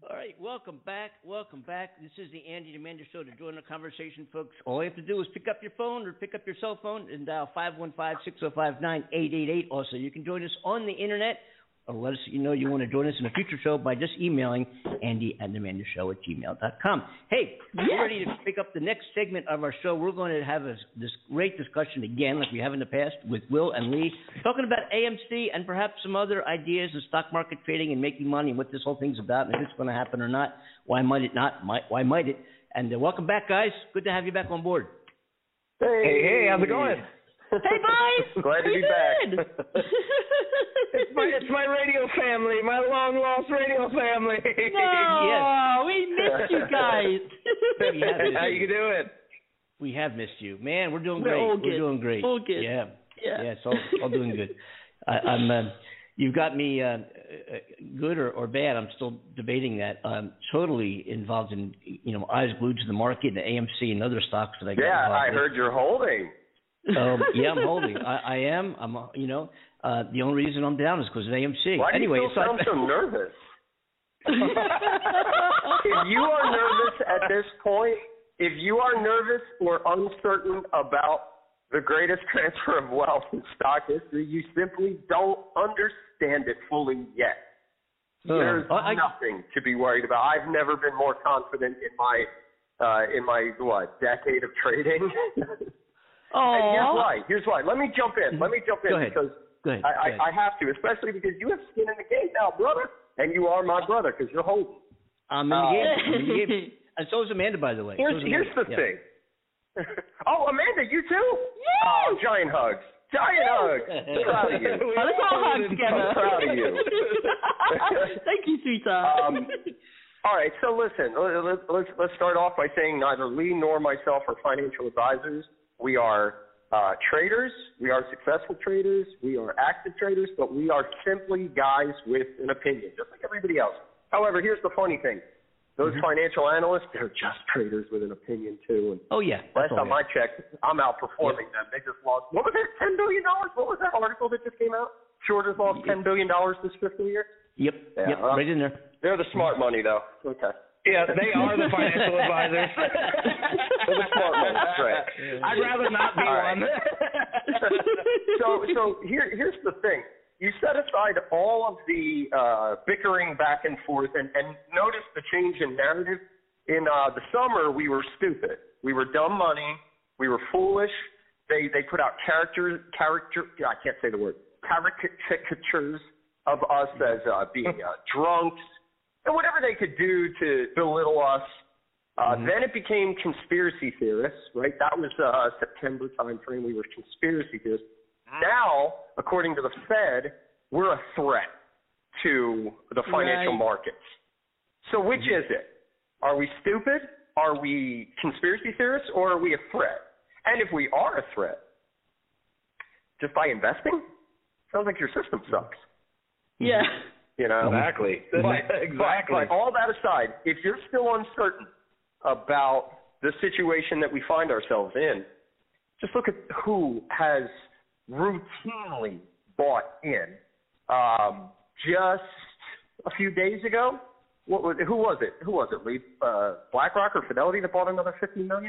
All right, welcome back. Welcome back. This is the Andy and Amanda Show. To join the conversation, folks, all you have to do is pick up your phone or pick up your cell phone and dial 515-605-9888. Also, you can join us on the internet or let us know you want to join us in a future show by just emailing andyandamandashow@gmail.com. Hey, we're ready to pick up the next segment of our show. We're going to have this great discussion again, like we have in the past, with Will and Lee, talking about AMC and perhaps some other ideas in stock market trading and making money and what this whole thing's about and if it's going to happen or not. Why might it not? Why might it? And welcome back, guys. Good to have you back on board. Hey, how's it going? Hey, boys! Glad to be back. It's my radio family, my long-lost radio family. No, we missed you guys. How you doing? We have missed you. Man, we're doing great. We're doing great. All good. Yeah, it's all doing good. I'm. You've got me good or bad. I'm still debating that. I'm totally involved in, eyes glued to the market and AMC and other stocks that I got involved I with. heard you're holding. Yeah, I'm holding. I am. I'm. The only reason I'm down is because of AMC. Why do you still sound so nervous? If you are nervous at this point, if you are nervous or uncertain about the greatest transfer of wealth in stock history, you simply don't understand it fully yet. There's nothing to be worried about. I've never been more confident in my decade of trading. And here's why. Let me jump in. Go ahead. Because I have to, especially because you have skin in the game now, brother, and you are my brother because you're holding. I'm in the game. And so is Amanda, by the way. Here's the thing. Oh, Amanda, you too? Yes! Oh, giant hugs. Giant hugs. I'm proud of you. Let's all hug together. I'm proud of you. Thank you, sweetheart. All right, so listen, let's start off by saying neither Lee nor myself are financial advisors. We are traders. We are successful traders. We are active traders, but we are simply guys with an opinion, just like everybody else. However, here's the funny thing. Those financial analysts, they're just traders with an opinion, too. And last time I checked, I'm outperforming them. They just lost, what was it, $10 billion? What was that article that just came out? Shorters lost $10 billion this fiscal year? Yep, right in there. They're the smart money, though. Okay. Yeah, they are the financial advisors. They're the smart money, that's right. I'd rather not be one. So here's the thing. You set aside all of the bickering back and forth and notice the change in narrative. In the summer, we were stupid. We were dumb money. We were foolish. They put out I can't say the word, caricatures of us as being drunks and whatever they could do to belittle us. Then it became conspiracy theorists, right? That was September timeframe. We were conspiracy theorists. Now, according to the Fed, we're a threat to the financial markets. So which is it? Are we stupid? Are we conspiracy theorists? Or are we a threat? And if we are a threat, just by investing, sounds like your system sucks. Yeah. Exactly. But all that aside, if you're still uncertain about the situation that we find ourselves in, just look at who has routinely bought in. Just a few days ago, who was it, Lee? BlackRock or Fidelity that bought another $50 million?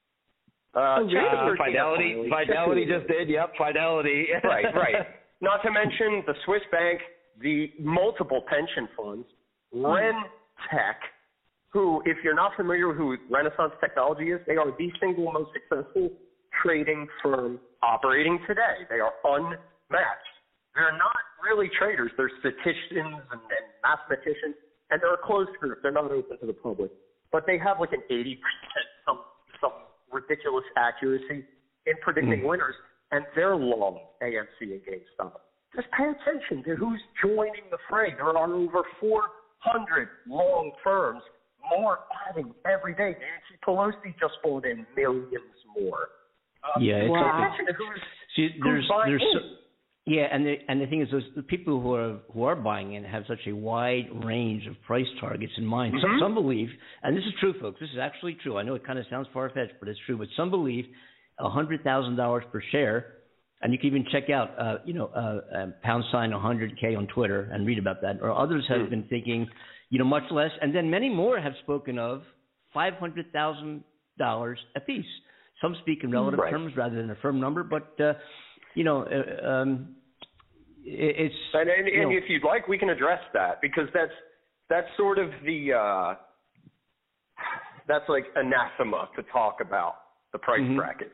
Fidelity just did. Yep, Fidelity. Right. Not to mention the Swiss bank, the multiple pension funds, RenTech, who, if you're not familiar with who Renaissance Technology is, they are the single most successful trading firm operating today. They are unmatched. They're not really traders. They're statisticians and mathematicians, and they're a closed group. They're not open to the public. But they have like an 80%, some ridiculous accuracy in predicting winners, and they're long AMC and GameStop. Just pay attention to who's joining the fray. There are over 400 long firms, more adding every day. Nancy Pelosi just bought in millions more. It's who's buying in. And the thing is, the people who are buying in have such a wide range of price targets in mind. Some believe, and this is true, folks. This is actually true. I know it kind of sounds far fetched, but it's true. But some believe $100,000 per share and you can even check out, #100K on Twitter and read about that. Or others have been thinking, much less, and then many more have spoken of $500,000 apiece. Some speak in relative terms rather than a firm number, but it's. And if you'd like, we can address that, because that's sort of the that's like anathema to talk about the price brackets.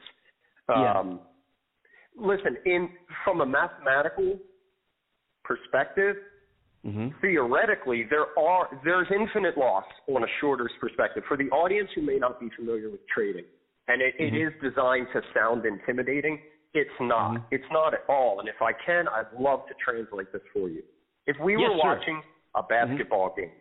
Listen, from a mathematical perspective, theoretically, there's infinite loss on a shorter's perspective. For the audience who may not be familiar with trading, and it is designed to sound intimidating, it's not. It's not at all. And if I can, I'd love to translate this for you. If we were watching a basketball game,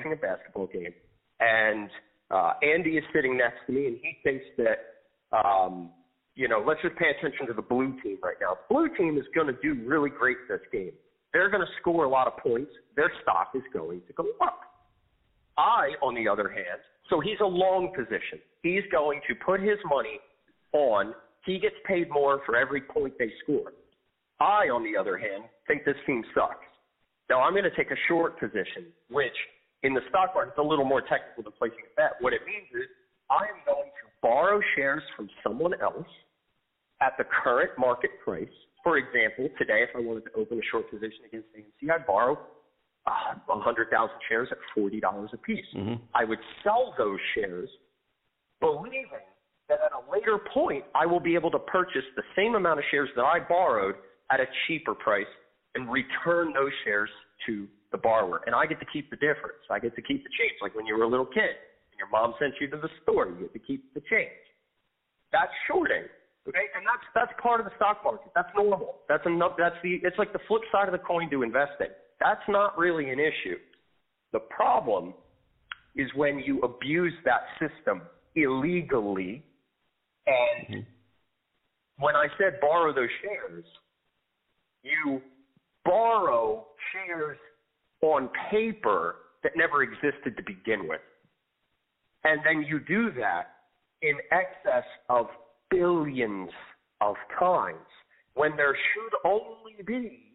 and Andy is sitting next to me, and he thinks that, let's just pay attention to the blue team right now. The blue team is going to do really great this game. They're going to score a lot of points. Their stock is going to go up. I, on the other hand, so he's a long position. He's going to put his money on, he gets paid more for every point they score. I, on the other hand, think this team sucks. Now, I'm going to take a short position, which in the stock market is a little more technical than placing a bet. What it means is I am going to borrow shares from someone else at the current market price. For example, today, if I wanted to open a short position against AMC, I'd borrow 100,000 shares at $40 a piece. I would sell those shares believing that at a later point, I will be able to purchase the same amount of shares that I borrowed at a cheaper price and return those shares to the borrower. And I get to keep the difference. I get to keep the change. Like when you were a little kid and your mom sent you to the store, you get to keep the change. That's shorting. Okay, and that's part of the stock market. That's normal. It's like the flip side of the coin to investing. That's not really an issue. The problem is when you abuse that system illegally. And when I said borrow those shares, you borrow shares on paper that never existed to begin with. And then you do that in excess of billions of times when there should only be,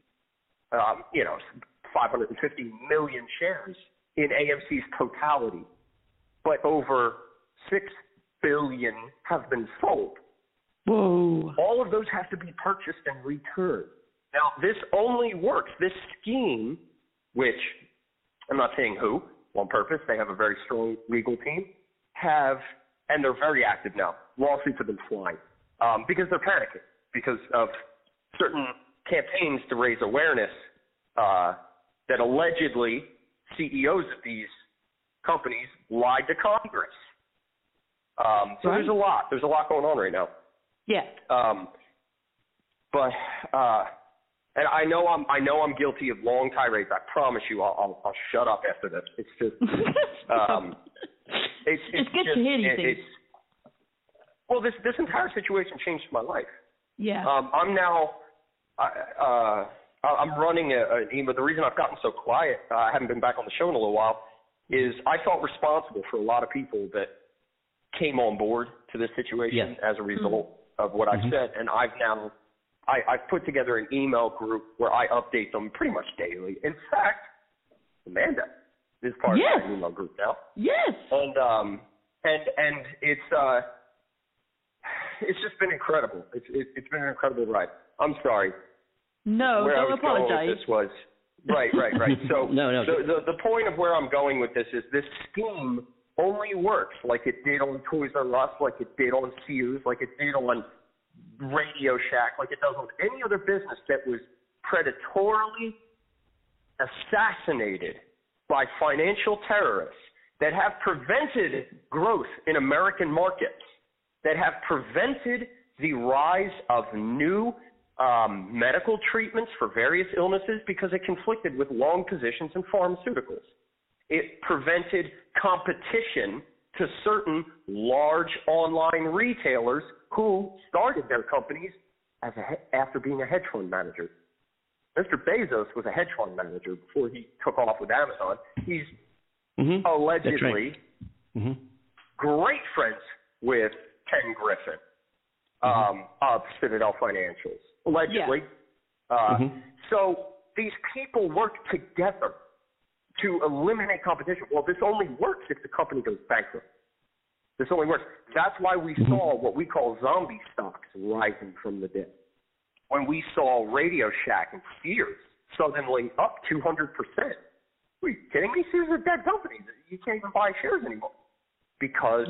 550 million shares in AMC's totality, but over 6 billion have been sold. Whoa. All of those have to be purchased and returned. Now, this only works, this scheme, which I'm not saying who, on purpose, they have a very strong legal team, and they're very active now. Lawsuits have been flying because they're panicking because of certain campaigns to raise awareness that allegedly CEOs of these companies lied to Congress. So there's a lot. There's a lot going on right now. Yeah. And I know I'm guilty of long tirades. I promise you, I'll shut up after this. It's just it's good to hear these things. Well, this entire situation changed my life. Yeah. I'm now I'm running an email. The reason I've gotten so quiet, I haven't been back on the show in a little while, is I felt responsible for a lot of people that came on board to this situation as a result of what I've said, and I've put together an email group where I update them pretty much daily. In fact, Amanda is part of that email group now. Yes. And it's just been incredible. It's been an incredible ride. I'm sorry. No, where don't I was going apologize. with this was right. So no. The point of where I'm going with this is this scheme only works like it did on Toys R Us, like it did on Sears, like it did on Radio Shack, like it does on any other business that was predatorily assassinated by financial terrorists that have prevented growth in American markets, that have prevented the rise of new medical treatments for various illnesses because it conflicted with long positions in pharmaceuticals. It prevented competition to certain large online retailers who started their companies after being a hedge fund manager. Mr. Bezos was a hedge fund manager before he took off with Amazon. He's allegedly great friends with Ken Griffin of Citadel Financials. allegedly. So these people work together to eliminate competition. Well, this only works if the company goes bankrupt. This only works. That's why we saw what we call zombie stocks rising from the dead. When we saw Radio Shack and Sears suddenly up 200%. Are you kidding me? Sears is a dead company. You can't even buy shares anymore because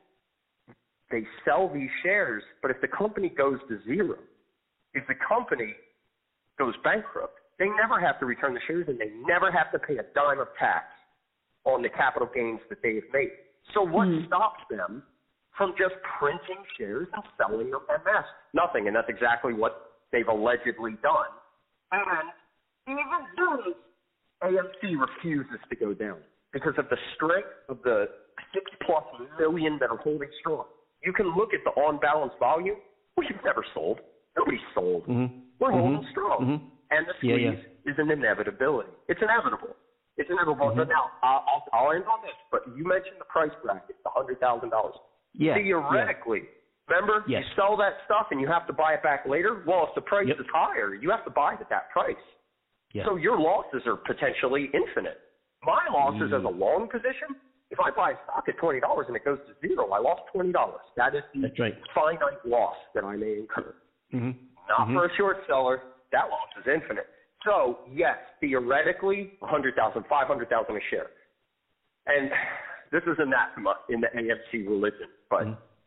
they sell these shares. But if the company goes to zero, if the company goes bankrupt, they never have to return the shares and they never have to pay a dime of tax on the capital gains that they have made. So what stops them from just printing shares and selling them en masse? Nothing, and that's exactly what they've allegedly done. And even though AMC refuses to go down because of the strength of the 6+ million that are holding strong. You can look at the on-balance volume. We've never sold. Nobody's sold. We're holding strong. And the squeeze is an inevitability. It's inevitable. It's inevitable. So now, I'll end on this, but you mentioned the price bracket, the $100,000. Theoretically, remember, you sell that stuff and you have to buy it back later? Well, if the price is higher, you have to buy it at that price. So your losses are potentially infinite. My losses as a long position, if I buy a stock at $20 and it goes to zero, I lost $20. That is the finite loss that I may incur. Not for a short seller. That loss is infinite. So, yes, theoretically, $100,000, $500,000 a share. And this is anathema in the AMC religion. But,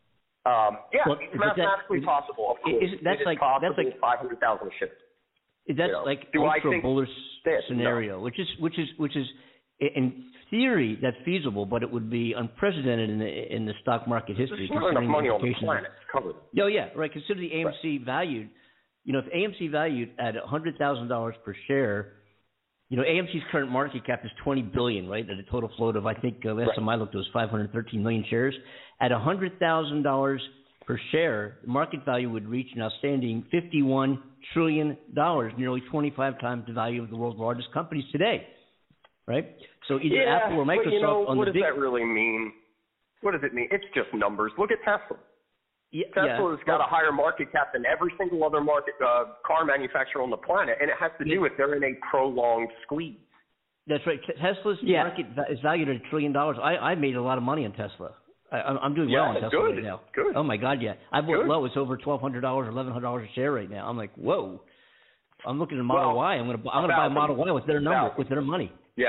it's mathematically possible, of course. That's possible, 500,000 a share. That's like ultra bullish scenario, which is in theory that's feasible, but it would be unprecedented in the stock market history. There's not enough money on the planet to cover them. Oh yeah, right. Consider the AMC valued. You know, if AMC valued at $100,000 per share, you know, AMC's current market cap is $20 billion, right? At a total float of, I think, last time I looked, it was 513 million shares. At $100,000 per share, the market value would reach an outstanding $51 trillion, nearly 25 times the value of the world's largest companies today, right? So either Apple or Microsoft on what the does that really mean? What does it mean? It's just numbers. Look at Tesla. Tesla's got a higher market cap than every single other car manufacturer on the planet, and it has to do with they're in a prolonged squeeze. That's right. Tesla's market is valued at $1 trillion. I made a lot of money on Tesla. I'm doing well on Tesla right now. Good. Oh my God, I bought low. It's over $1,200, $1,100 a share right now. I'm like, whoa. I'm looking at Model Y. I'm gonna buy a Model Y with their number, with their money.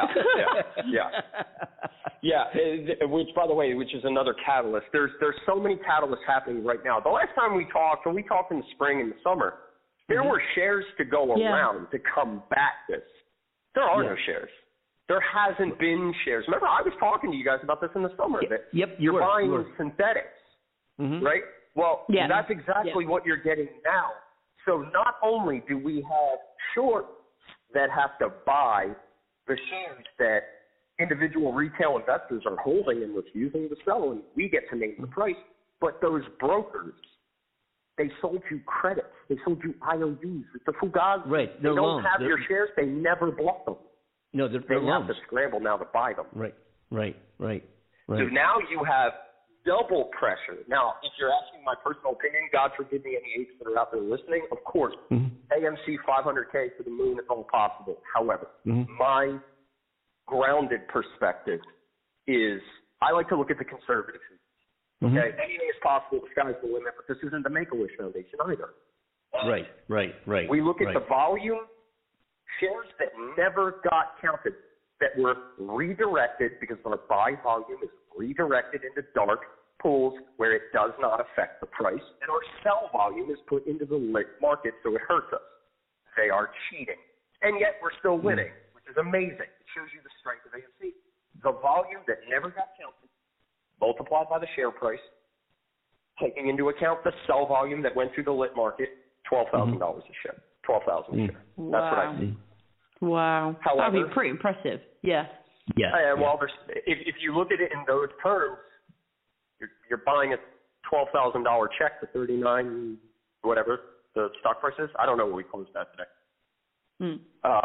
Which, by the way, which is another catalyst. There's so many catalysts happening right now. The last time we talked, when we talked in the spring and the summer, there were shares to go around to combat this. There are no shares. There hasn't been shares. Remember, I was talking to you guys about this in the summer. You're buying synthetics, right? Well, that's exactly what you're getting now. So not only do we have shorts that have to buy the shares that individual retail investors are holding and refusing to sell, and we get to name the price, but those brokers, they sold you credits. They sold you IOUs. The Fugazi, they don't loans. have your shares. They never bought them. No, they're they loans. have to scramble now to buy them. Right. So now you have double pressure. Now, if you're asking my personal opinion, God forgive me any apes that are out there listening, of course, AMC 500K to the moon is all possible. However, my grounded perspective is I like to look at the conservative. Okay, anything is possible. The sky's the limit, but this isn't the Make-A-Wish Foundation either. Right. We look at the volume, shares that never got counted, that were redirected because our buy volume is redirected into dark pools where it does not affect the price, and our sell volume is put into the lit market so it hurts us. They are cheating, and yet we're still winning, which is amazing. It shows you the strength of AMC. The volume that never got counted, multiplied by the share price, taking into account the sell volume that went through the lit market, $12,000 a share. $12,000 a share. That's what I see. Wow. However, that'd be pretty impressive. Yeah. Well, if you look at it in those terms, you're buying a $12,000 check for $39, whatever the stock price is. I don't know what we closed at today.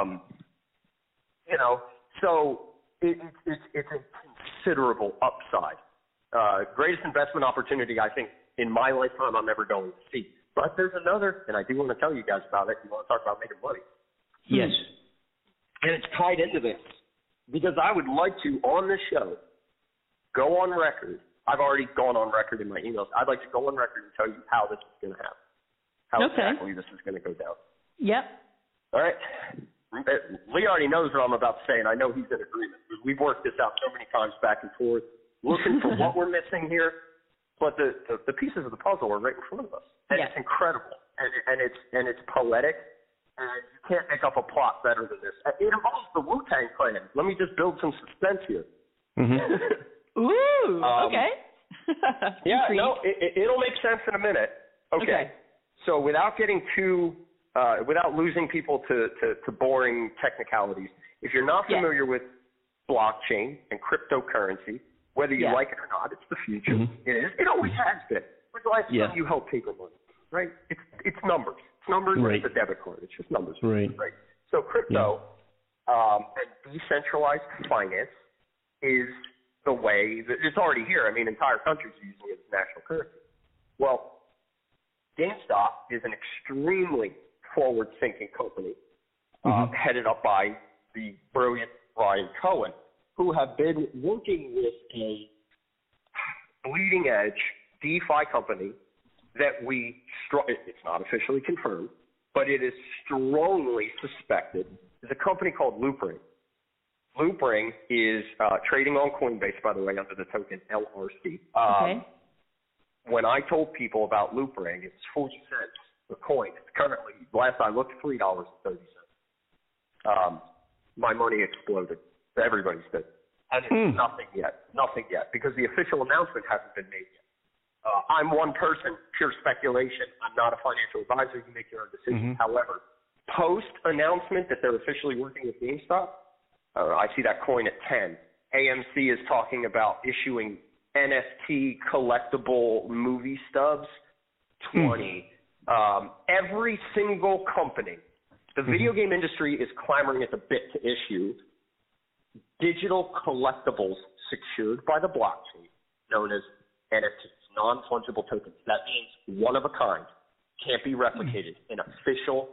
So it's a considerable upside. Greatest investment opportunity I think in my lifetime I'm ever going to see. But there's another, and I do want to tell you guys about it. You want to talk about making money? Yes. And it's tied into this because I would like to, on this show, go on record. I've already gone on record in my emails. I'd like to go on record and tell you how this is going to happen, how exactly this is going to go down. Yep. All right. Lee already knows what I'm about to say, and I know he's in agreement. We've worked this out so many times back and forth, looking for what we're missing here. But the pieces of the puzzle are right in front of us, and it's incredible, and it's poetic, and you can't make up a plot better than this. It involves the Wu-Tang Clan. Let me just build some suspense here. Ooh. Okay. Yeah. No. It'll make sense in a minute. Okay. So without getting too, without losing people to boring technicalities, if you're not familiar with blockchain and cryptocurrency, whether you like it or not, it's the future. It is. It always has been. When's the last time you held paper money? Right? It's numbers. It's numbers. It's a debit card. It's just numbers. Right. So crypto and decentralized finance is the way that it's already here. I mean, entire countries are using it as national currency. Well, GameStop is an extremely forward-thinking company headed up by the brilliant Ryan Cohen, who have been working with a bleeding-edge DeFi company that it's not officially confirmed, but it is strongly suspected, is a company called Loopring. Loopring is trading on Coinbase, by the way, under the token LRC. When I told people about Loopring, it's 40 cents a coin. It's currently, last I looked, $3.30. My money exploded. Everybody's did. And it's nothing yet, because the official announcement hasn't been made yet. I'm one person, pure speculation. I'm not a financial advisor. You make your own decisions. However, post-announcement that they're officially working with GameStop, I see that coin at 10. AMC is talking about issuing NFT collectible movie stubs, 20. Every single company, the video game industry is clamoring at the bit to issue digital collectibles secured by the blockchain, known as NFTs, non-fungible tokens. That means one of a kind, can't be replicated, an official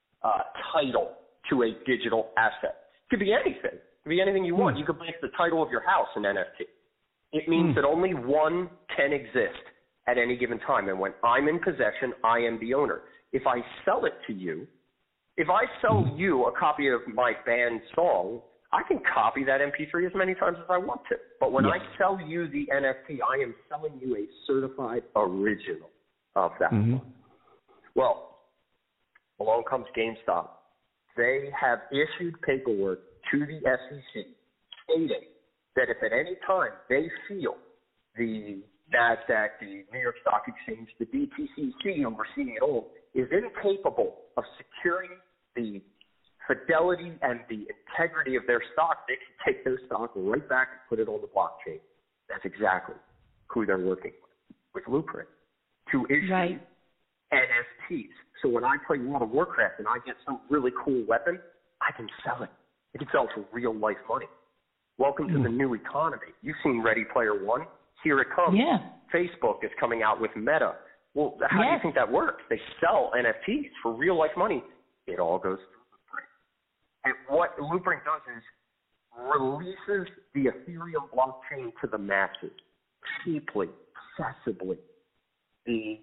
title to a digital asset. It could be anything. It could be anything you want. You could make the title of your house an NFT. It means that only one can exist at any given time. And when I'm in possession, I am the owner. If I sell it to you, if I sell you a copy of my band song, I can copy that MP3 as many times as I want to. But when I sell you the NFT, I am selling you a certified original of that one. Well, along comes GameStop. They have issued paperwork to the SEC stating that if at any time they feel the NASDAQ, the New York Stock Exchange, the DTCC overseeing it all, is incapable of securing the fidelity and the integrity of their stock, they can take their stock right back and put it on the blockchain. That's exactly who they're working with Loopring, to issue NFTs. So when I play World of Warcraft and I get some really cool weapon, I can sell it. I can sell it for real life money. Welcome to the new economy. You've seen Ready Player One. Here it comes. Facebook is coming out with Meta. Well, how do you think that works? They sell NFTs for real life money. It all goes through Loopring. And what Loopring does is releases the Ethereum blockchain to the masses, cheaply, accessibly. The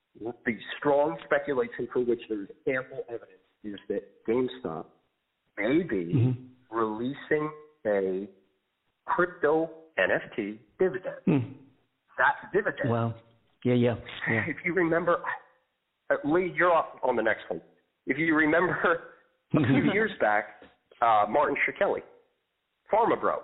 strong speculation for which there is ample evidence is that GameStop may be releasing a crypto NFT dividend. That dividend. Wow. Yeah. If you remember, Lee, you're off on the next one. If you remember a few years back, Martin Shkreli, PharmaBro,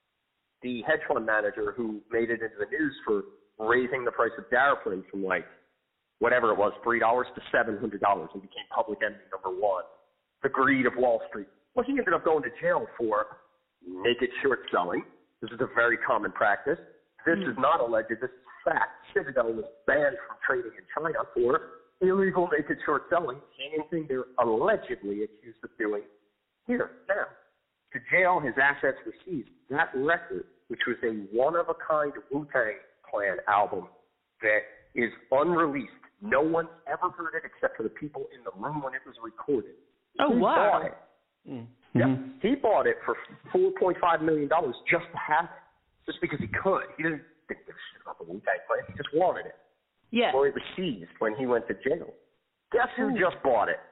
the hedge fund manager who made it into the news for raising the price of Daraprim from like whatever it was, $3 to $700 and became public enemy number one. The greed of Wall Street. Well, he ended up going to jail for naked short selling. This is a very common practice. This is not alleged. This is fact. Citadel was banned from trading in China for illegal naked short selling. Same thing they're allegedly accused of doing here. Now, to jail, his assets were seized. That record, which was a one-of-a-kind Wu-Tang Clan album that is unreleased, No one's ever heard it except for the people in the room when it was recorded. Oh, He wow. bought it. Yeah, he bought it for $4.5 million just to have it, just because he could. He didn't think this shit about the Wu-Tang Clan. He just wanted it. Yeah. Well, it was seized when he went to jail. Guess who just bought it?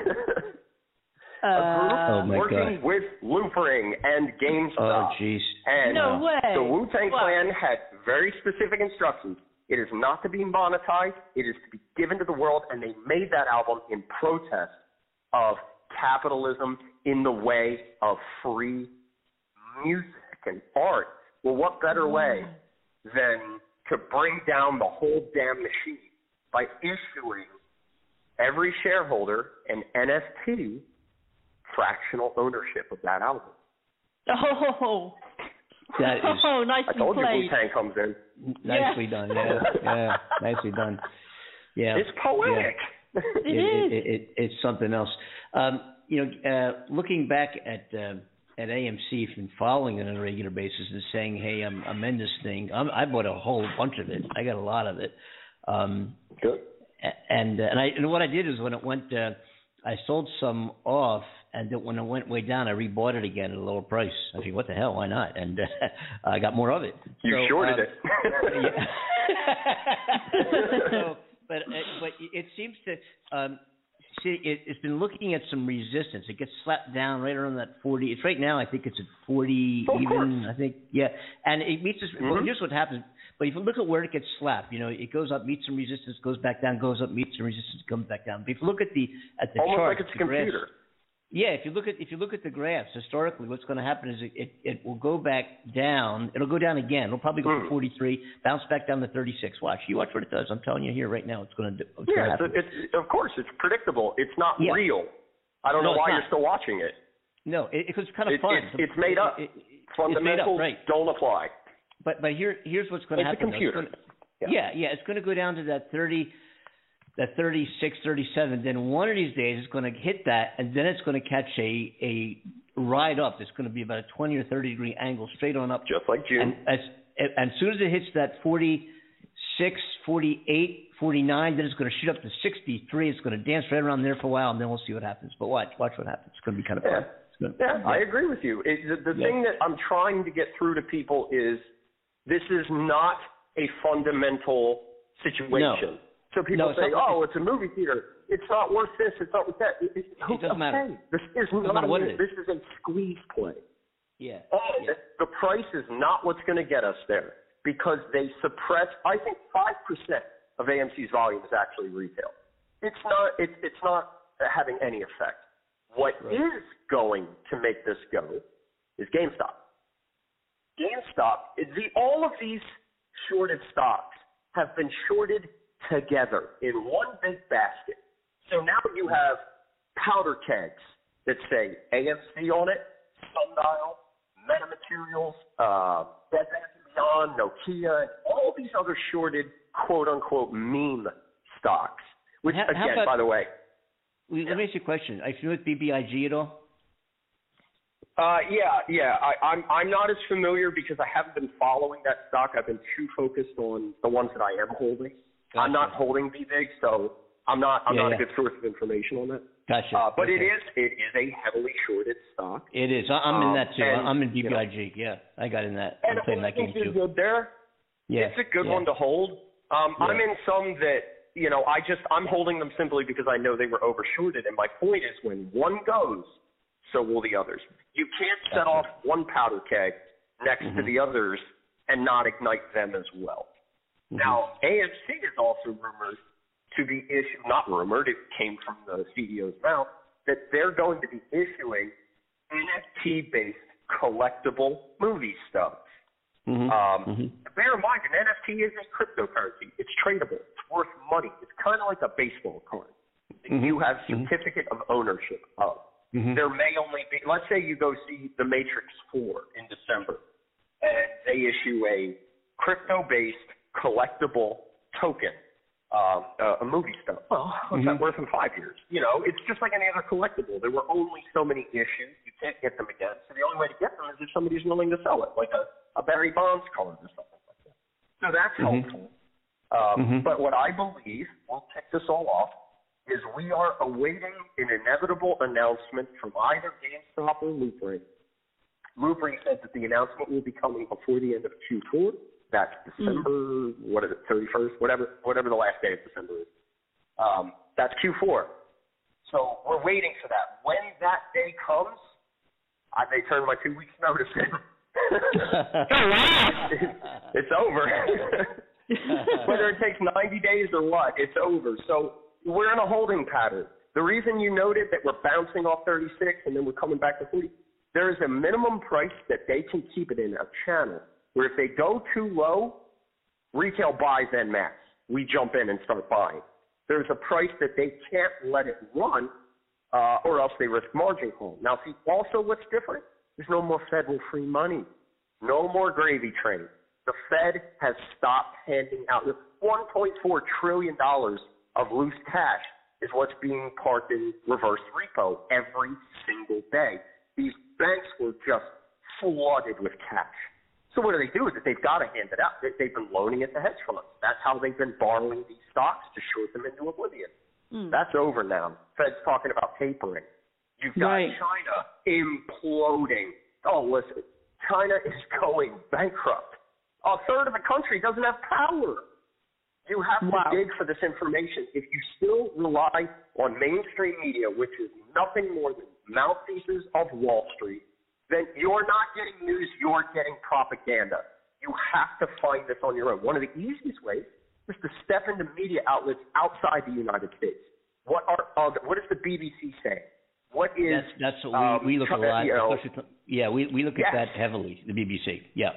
A group Oh, my working God. with Loopring and GameStop. Oh, jeez. And No way. the Wu-Tang Wow. Clan had very specific instructions. It is not to be monetized. It is to be given to the world, and they made that album in protest of capitalism in the way of free music and art. Well, what better way than to bring down the whole damn machine by issuing every shareholder an NFT fractional ownership of that album? Oh. That is Oh, I nicely told you played. Wu-Tang comes in. nicely done. Yeah, nicely done. Yeah, It's poetic. It's something else. Looking back at AMC, from following it on a regular basis and saying, "Hey, I'm in this thing." I bought a whole bunch of it. I got a lot of it. Good. And what I did is when it went, I sold some off, and then when it went way down, I rebought it again at a lower price. I figured, what the hell? Why not? And I got more of it. You shorted it. Yeah. But it seems to it's been looking at some resistance. It gets slapped down right around that 40. It's right now. I think it's at 40 of even. course. I think and it meets this. Well, here's what happens. But if you look at where it gets slapped, it goes up, meets some resistance, goes back down, goes up, meets some resistance, comes back down. But if you look at the Almost chart, like it's a computer. yeah, if you look at the graphs historically, what's going to happen is it will go back down. It'll go down again. It'll probably go to 43, bounce back down to 36. Watch what it does. I'm telling you here right now, it's going to do. Yeah, it's of course it's predictable. It's not real. I don't know why you're still watching it. No, because it's kind of fun. It's made up. Fundamentals right. don't apply. But here's what's going to happen. It's a computer. It's going to go down to that 30. That 36, 37, then one of these days it's going to hit that, and then it's going to catch a ride up. It's going to be about a 20 or 30 degree angle straight on up. Just like June. And as soon as it hits that 46, 48, 49, then it's going to shoot up to 63. It's going to dance right around there for a while, and then we'll see what happens. But watch what happens. It's going to be kind of fun. I agree with you. The thing that I'm trying to get through to people is this is not a fundamental situation. No. So people say, it's a movie theater. It's not worth this. It's not worth that. It doesn't matter. This is not what it is. This is a squeeze play. Yeah. And the price is not what's going to get us there because they suppress. I think 5% of AMC's volume is actually retail. It's not having any effect. What is going to make this go is GameStop. All of these shorted stocks have been shorted together in one big basket. So now you have powder kegs that say AMC on it, Sundial, Metamaterials, Bed Bath & Beyond, Nokia, and all these other shorted quote-unquote meme stocks. Which, by the way. Let me ask you a question. Are you familiar with BBIG at all? I'm not as familiar because I haven't been following that stock. I've been too focused on the ones that I am holding. Gotcha. I'm not holding BBIG, so I'm not a good source of information on that. Gotcha. But it is a heavily shorted stock. It is. I'm in that too. I'm in BBIG. Yeah, I got in that. I'm playing that game too. Good there. Yeah, it's a good one to hold. I'm in some that I'm holding them simply because I know they were overshorted. And my point is, when one goes, so will the others. You can't set off one powder keg next to the others and not ignite them as well. Now, AMC is also rumored to be not rumored, it came from the CEO's mouth, that they're going to be issuing NFT-based collectible movie stubs. Bear in mind, an NFT is a cryptocurrency. It's tradable. It's worth money. It's kind of like a baseball card that you have certificate of ownership of. There may only be, let's say you go see The Matrix 4 in December, and they issue a crypto-based collectible token, a movie stub. Well, what's that worth in 5 years? It's just like any other collectible. There were only so many issues. You can't get them again. So the only way to get them is if somebody's willing to sell it, like a Barry Bonds card or something like that. So that's helpful. But what I believe will kick this all off is we are awaiting an inevitable announcement from either GameStop or Loopring. Loopring said that the announcement will be coming before the end of Q4. That's December, 31st, whatever the last day of December is. That's Q4. So we're waiting for that. When that day comes, I may turn my 2 weeks notice in. It's over. Whether it takes 90 days or what, it's over. So we're in a holding pattern. The reason you noted that we're bouncing off 36 and then we're coming back to 40, there is a minimum price that they can keep it in, a channel, where if they go too low, retail buys en masse. We jump in and start buying. There's a price that they can't let it run, or else they risk margin call. Now, see, also what's different? There's no more federal free money. No more gravy train. The Fed has stopped handing out $1.4 trillion of loose cash is what's being parked in reverse repo every single day. These banks were just flooded with cash. So what do? Is that they've got to hand it out. They've been loaning it to hedge funds. That's how they've been borrowing these stocks to short them into oblivion. That's over now. Fed's talking about tapering. You've got China imploding. Oh, listen, China is going bankrupt. A third of the country doesn't have power. You have to dig for this information. If you still rely on mainstream media, which is nothing more than mouthpieces of Wall Street, then you're not getting news, you're getting propaganda. You have to find this on your own. One of the easiest ways is to step into media outlets outside the United States. What is the BBC saying? What is that's what we look at a lot. We look at that heavily. The BBC. Yes.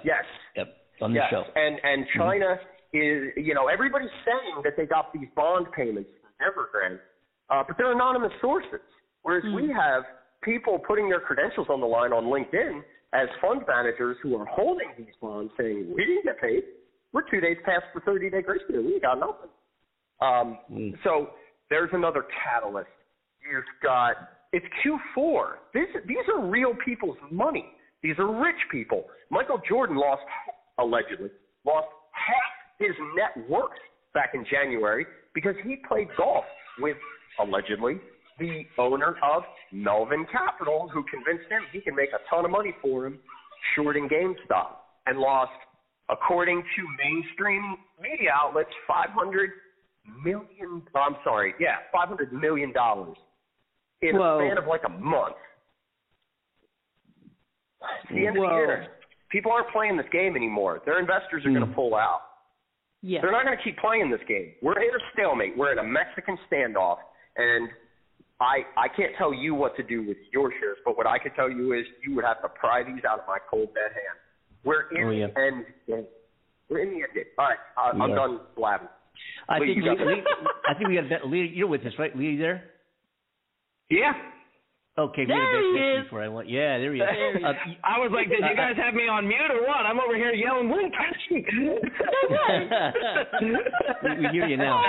On the show. And China is, everybody's saying that they got these bond payments from Evergrande, but they're anonymous sources. Whereas we have people putting their credentials on the line on LinkedIn as fund managers who are holding these bonds, saying we didn't get paid. We're 2 days past the 30-day grace period. We got nothing. So there's another catalyst. You've got, it's Q4. These are real people's money. These are rich people. Michael Jordan allegedly lost half his net worth back in January because he played golf with, allegedly, the owner of Melvin Capital, who convinced him he can make a ton of money for him shorting GameStop, and lost, according to mainstream media outlets, $500 million in a span of like a month. It's the end of the internet. People aren't playing this game anymore. Their investors are going to pull out. Yeah. They're not going to keep playing this game. We're in a stalemate. We're in a Mexican standoff, and I can't tell you what to do with your shares, but what I can tell you is you would have to pry these out of my cold dead hand. We're in the end game. We're in the end game. All right, I'm done blabbing. I think we got Lee. You're with us, right? Lee, you there? Yeah. Okay, there he is. Before I went. Yeah, there he is. I was like, did you guys have me on mute or what? I'm over here yelling, Lee, catch me. We hear you now.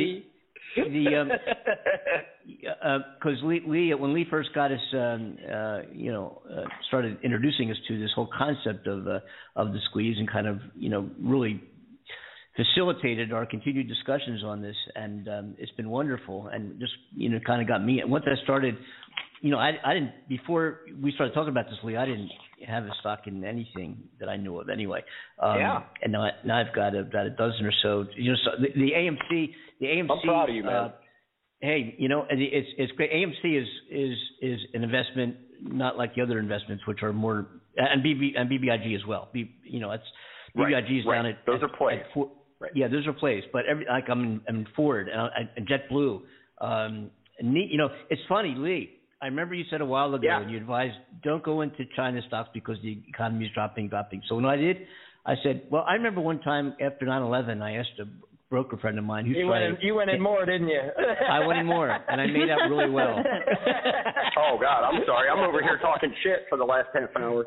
Because Lee, when Lee first got us, started introducing us to this whole concept of the squeeze, and kind of, really facilitated our continued discussions on this, and it's been wonderful, and just kind of got me. Once I started, I didn't, before we started talking about this, Lee, I didn't have a stock in anything that I knew of anyway. And now I've got about a dozen or so. So the AMC. I'm proud of you, man. Hey, it's great. AMC is an investment not like the other investments, which are more, and BBIG as well. It's BBIG is down at those are plays. Yeah, those are plays. But I'm in Ford and JetBlue. It's funny, Lee. I remember you said a while ago, and you advised don't go into China stocks because the economy is dropping. So when I did, I said, well, I remember one time after 9/11, I asked a broker friend of mine who's you went in more, didn't you? I went in more, and I made out really well. Oh, God, I'm sorry. I'm over here talking shit for the last half hour.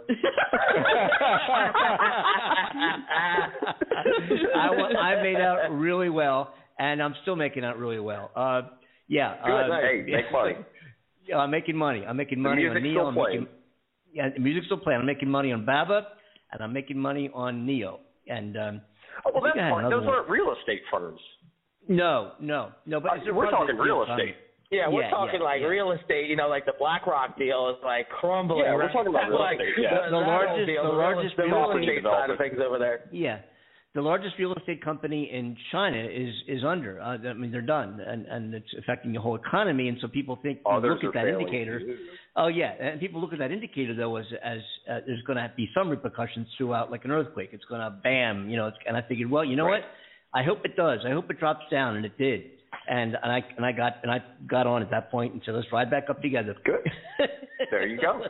I made out really well, and I'm still making out really well. Good. Hey, make money. Yeah, I'm making money. I'm making money on Neo. The music's still playing. I'm making money on Baba, and I'm making money on Neo. And Well, that's I had fine. another Those one. aren't real estate firms. No. But is there We're part of talking this real deal, estate. Yeah, we're talking real estate. You know, like the BlackRock deal is like crumbling. Yeah, we're right? talking about real Like, estate. Yeah. The largest the real real estate estate side of things over there. Yeah. The largest real estate company in China is under. I mean, they're done, and it's affecting the whole economy. And so people think, Others look at are that failing indicator. too. Oh yeah, and people look at that indicator though as there's going to be some repercussions throughout, like an earthquake. It's going to bam, and I figured, well, you know what? I hope it does. I hope it drops down, and it did. And I got on at that point and said, let's ride back up together. Good. There you go.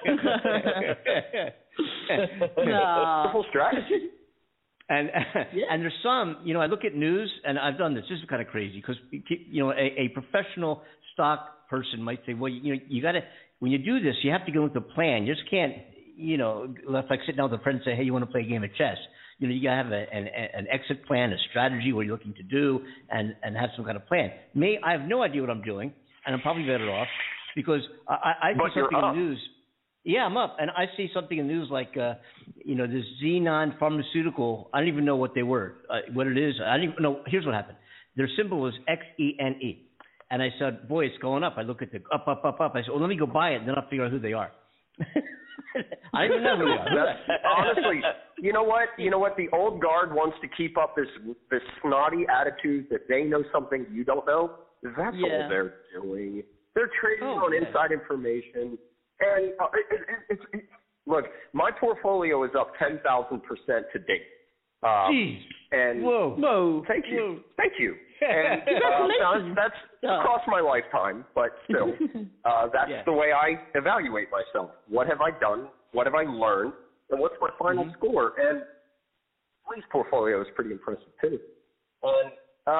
Wonderful strategy. And there's some, I look at news, and I've done this. This is kind of crazy because, a professional stock person might say, well, you got to, when you do this, you have to go with a plan. You just can't, it's like sitting down with a friend and say, hey, you want to play a game of chess? You got to have an exit plan, a strategy, what you're looking to do, and have some kind of plan. I have no idea what I'm doing, and I'm probably better off because I see something in the news. Yeah, I'm up, and I see something in the news like, this Xenon Pharmaceutical. I don't even know what they were, what it is. I don't even know. Here's what happened. Their symbol was XENE, and I said, boy, it's going up. I look at the up. I said, well, let me go buy it, and then I'll figure out who they are. I don't even know who they are. Honestly, you know what? The old guard wants to keep up this snotty attitude that they know something you don't know. That's all they're doing. They're trading on inside information. And look, my portfolio is up 10,000% to date. Jeez. And whoa! Thank you. And Congratulations. that's across my lifetime, but still, that's the way I evaluate myself. What have I done? What have I learned? And what's my final score? And Lee's portfolio is pretty impressive too. And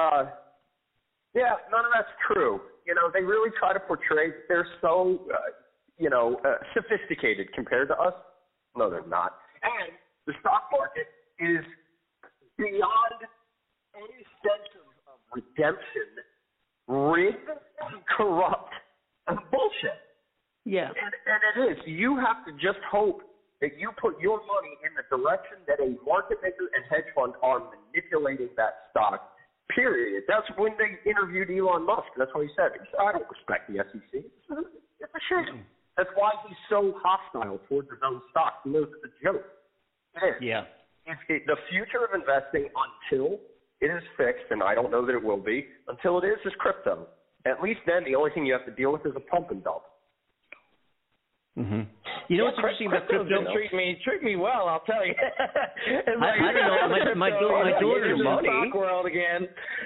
none of that's true. They really try to portray that they're so sophisticated compared to us. No, they're not. And the stock market is beyond any sense of redemption, rigged, corrupt, and bullshit. Yeah. And it is. You have to just hope that you put your money in the direction that a market maker and hedge fund are manipulating that stock, period. That's when they interviewed Elon Musk. That's what he said. He said, I don't respect the SEC. It's a shame. That's why he's so hostile towards his own stock. He knows it's a joke. It is. Yeah. The future of investing until it is fixed, and I don't know that it will be, until it is crypto. At least then, the only thing you have to deal with is a pump and dump. Mm-hmm. You know what's interesting about crypto? Treat me well, I'll tell you. I don't know. My daughter's in the money. stock world again.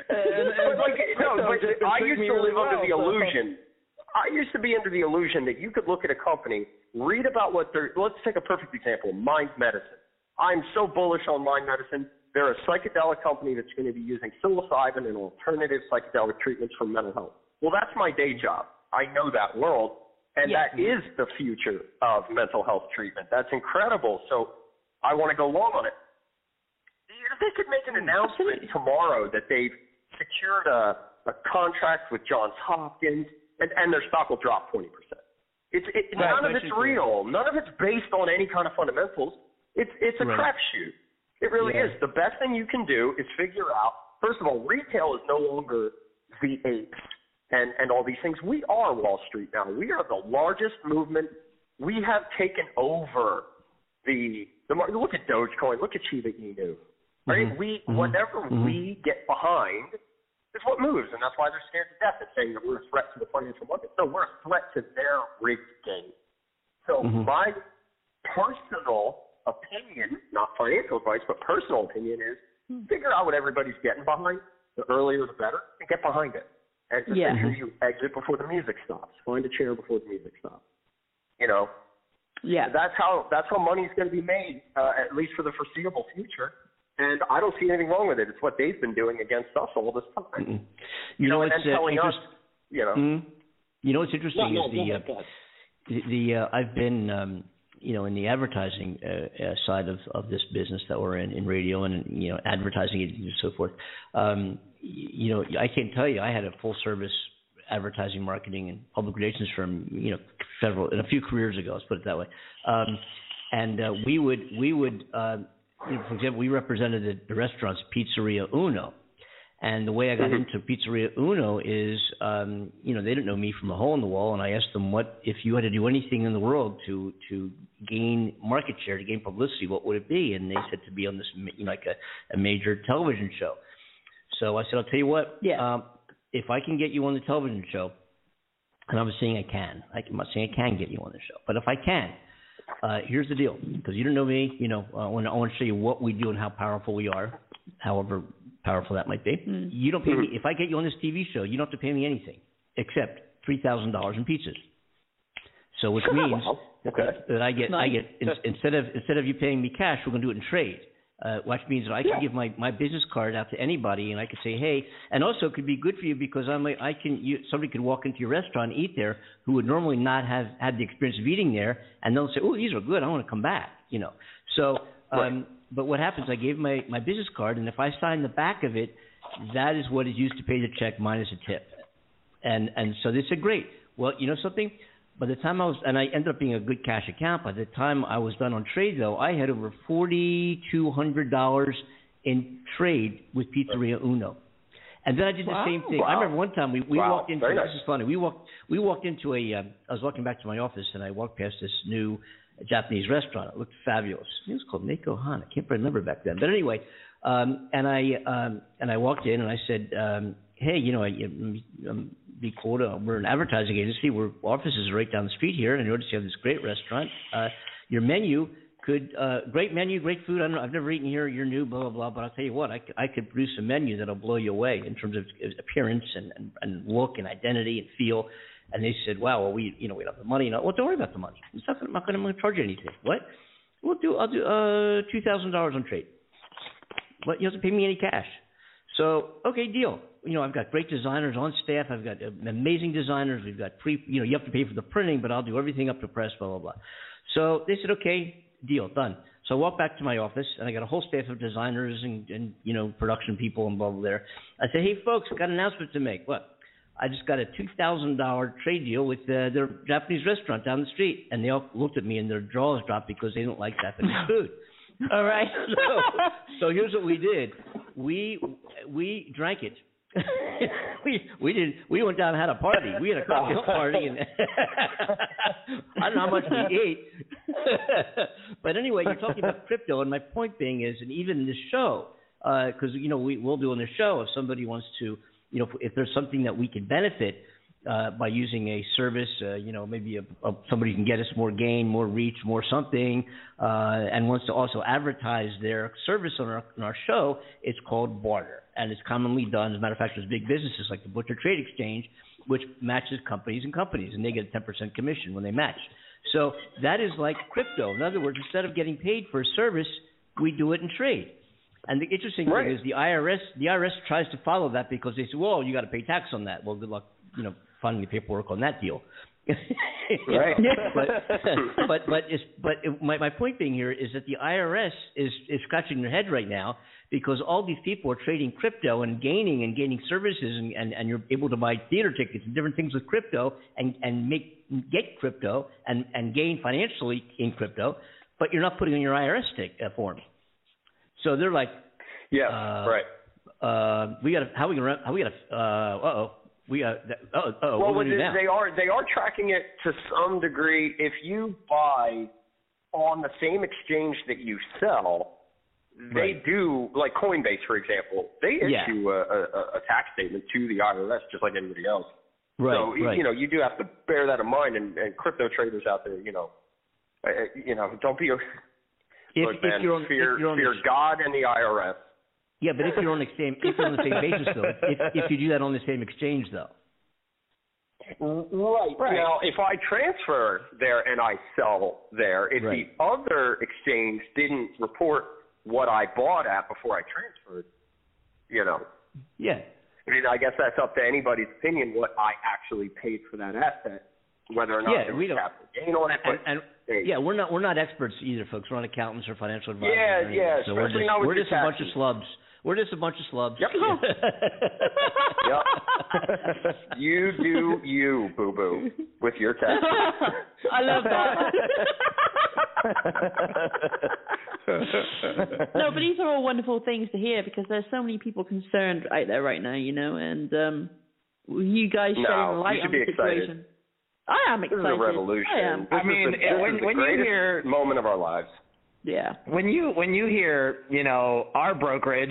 I used to live under the illusion. I used to be under the illusion that you could look at a company, read about what they're. Let's take a perfect example: Mind Medicine. I'm so bullish on Mind Medicine. They're a psychedelic company that's going to be using psilocybin and alternative psychedelic treatments for mental health. Well, that's my day job. I know that world. And that is the future of mental health treatment. That's incredible. So I want to go long on it. They could make an announcement tomorrow that they've secured a contract with Johns Hopkins, and their stock will drop 20%. None of it's real. None of it's based on any kind of fundamentals. It's a crapshoot. It really is. The best thing you can do is figure out, first of all, retail is no longer the apes. And all these things. We are Wall Street now. We are the largest movement. We have taken over the market. Look at Dogecoin. Look at Shiba Inu. Right? Whatever we get behind is what moves, and that's why they're scared to death and saying that we're a threat to the financial market. No, we're a threat to their rigged game. So my personal opinion, not financial advice, but personal opinion is figure out what everybody's getting behind. The earlier the better, and get behind it. And just make sure you exit before the music stops. Find a chair before the music stops. Yeah. That's how money's going to be made, at least for the foreseeable future. And I don't see anything wrong with it. It's what they've been doing against us all this time. You know what's telling us, You know what's interesting is I've been in the advertising side of this business that we're in radio and advertising and so forth. I can't tell you, I had a full service advertising, marketing, and public relations firm, a few careers ago. Let's put it that way. And we would for example, we represented the restaurant's Pizzeria Uno. And the way I got into Pizzeria Uno is, they didn't know me from a hole in the wall, and I asked them what, if you had to do anything in the world to gain market share, to gain publicity, what would it be? And they said to be on this, like a major television show. So I said, I'll tell you what, if I can get you on the television show, and I'm saying I can, I'm not saying I can get you on the show, but if I can, here's the deal, because you don't know me, I want to show you what we do and how powerful we are, however powerful that might be. You don't pay me, if I get you on this TV show, you don't have to pay me anything except $3,000 in pizzas. So which means that I get instead of you paying me cash, we're going to do it in trade. Which means that I can give my business card out to anybody, and I could say, hey, and also it could be good for you because somebody could walk into your restaurant and eat there who would normally not have had the experience of eating there, and they'll say, oh, these are good, I want to come back, So, but what happens, I gave my business card, and if I sign the back of it, that is what is used to pay the check minus a tip. And so they said, great. Well, you know something? By the time and I ended up being a good cash account, by the time I was done on trade, though, I had over $4,200 in trade with Pizzeria Uno. And then I did the same thing. I remember one time we walked into, this is funny, we walked into I was walking back to my office, and I walked past this new Japanese restaurant. It looked fabulous. It was called Neko Han. I can't remember back then. But anyway, and I walked in and I said, hey, be cool we're an advertising agency. Our offices are right down the street here, and I noticed you have this great restaurant. Your menu great menu, great food. I've never eaten here. You're new, blah, blah, blah. But I'll tell you what, I could produce a menu that'll blow you away in terms of appearance and look and identity and feel. And they said, wow, well, we don't have the money. Well, don't worry about the money. I'm not going to charge you anything. What? I'll do $2,000 on trade. But you don't have to pay me any cash. So, okay, deal. I've got great designers on staff. I've got amazing designers. We've got you have to pay for the printing, but I'll do everything up to press, blah, blah, blah. So they said, okay, deal, done. So I walked back to my office, and I got a whole staff of designers and production people and blah, blah, there. I said, hey, folks, I've got an announcement to make. What? I just got a $2,000 trade deal with their Japanese restaurant down the street. And they all looked at me, and their jaws dropped because they don't like Japanese food. All right? So here's what we did. We drank it. We went down and had a party. We had a cocktail party, and I don't know how much we ate. But anyway, you're talking about crypto, and my point being is, and even in this show, because we'll do in the show if somebody wants to, if there's something that we can benefit by using a service, maybe somebody can get us more gain, more reach, more something, and wants to also advertise their service on our show, it's called barter. And it's commonly done. As a matter of fact, there's big businesses like the Butcher Trade Exchange, which matches companies, and they get a 10% commission when they match. So that is like crypto. In other words, instead of getting paid for a service, we do it in trade. And the interesting thing is the IRS tries to follow that because they say, well, you got to pay tax on that. Well, good luck, finding the paperwork on that deal. Right. My point being here is that the IRS is scratching their head right now because all these people are trading crypto and gaining services and you're able to buy theater tickets and different things with crypto and get crypto and gain financially in crypto, but you're not putting in your IRS form. So they're like, we got to. Well, they are tracking it to some degree. If you buy on the same exchange that you sell, they do, like Coinbase, for example, they issue a tax statement to the IRS just like anybody else. Right. So you do have to bear that in mind. And crypto traders out there, don't be. Fear God and the IRS. Yeah, but if you're on the same basis though, if you do that on the same exchange though. Right. Now, if I transfer there and I sell there, if the other exchange didn't report what I bought at before I transferred, Yeah. I mean, I guess that's up to anybody's opinion what I actually paid for that asset, whether or not there was capital gain on it. We're not experts either, folks. We're not accountants or financial advisors. Yeah. So we're just a bunch of slubs. We're just a bunch of slubs. Yep. Yep. You do you, boo-boo, with your taxes. I love that. No, but these are all wonderful things to hear because there's so many people concerned out there right now, and you guys shedding light on the situation. Excited. I am excited. This is a revolution. I am. This is the greatest moment of our lives. Yeah. When you hear, our brokerage,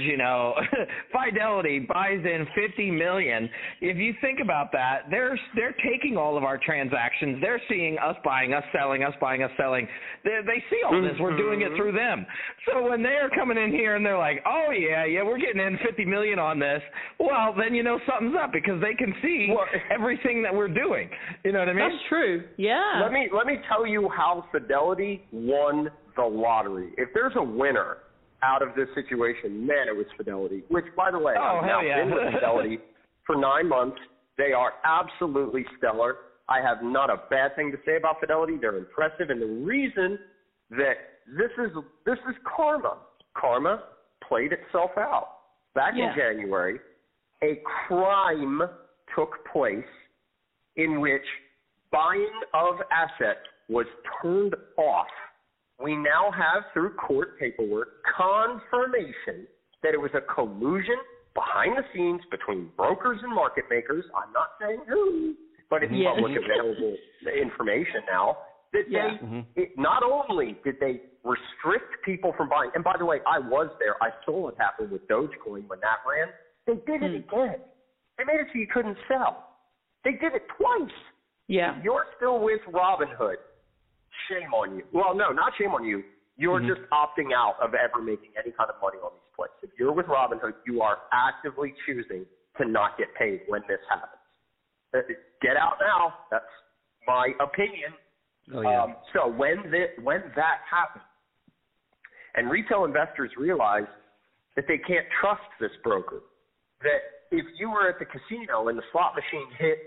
Fidelity buys in $50 million. If you think about that, they're taking all of our transactions. They're seeing us buying, us selling, us buying, us selling. They see all this. We're doing it through them. So when they're coming in here and they're like, oh yeah, we're getting in $50 million on this. Well, then something's up because they can see everything that we're doing. You know what I mean? That's true. Yeah. Let me tell you how Fidelity won the lottery. If there's a winner out of this situation, man, it was Fidelity. Which, by the way, I've now been with Fidelity for 9 months. They are absolutely stellar. I have not a bad thing to say about Fidelity. They're impressive, and the reason that this is karma. Karma played itself out. Back in January, a crime took place in which buying of assets was turned off. We now have, through court paperwork, confirmation that it was a collusion behind the scenes between brokers and market makers. I'm not saying who, but it's public available information now. That not only did they restrict people from buying, and by the way, I was there. I saw what happened with Dogecoin when that ran. They did it again. They made it so you couldn't sell. They did it twice. Yeah. You're still with Robinhood. Shame on you. Well, no, not shame on you. You're just opting out of ever making any kind of money on these plays. If you're with Robinhood, you are actively choosing to not get paid when this happens. Get out now. That's my opinion. Oh, yeah. So when that happens, and retail investors realize that they can't trust this broker, that if you were at the casino and the slot machine hit,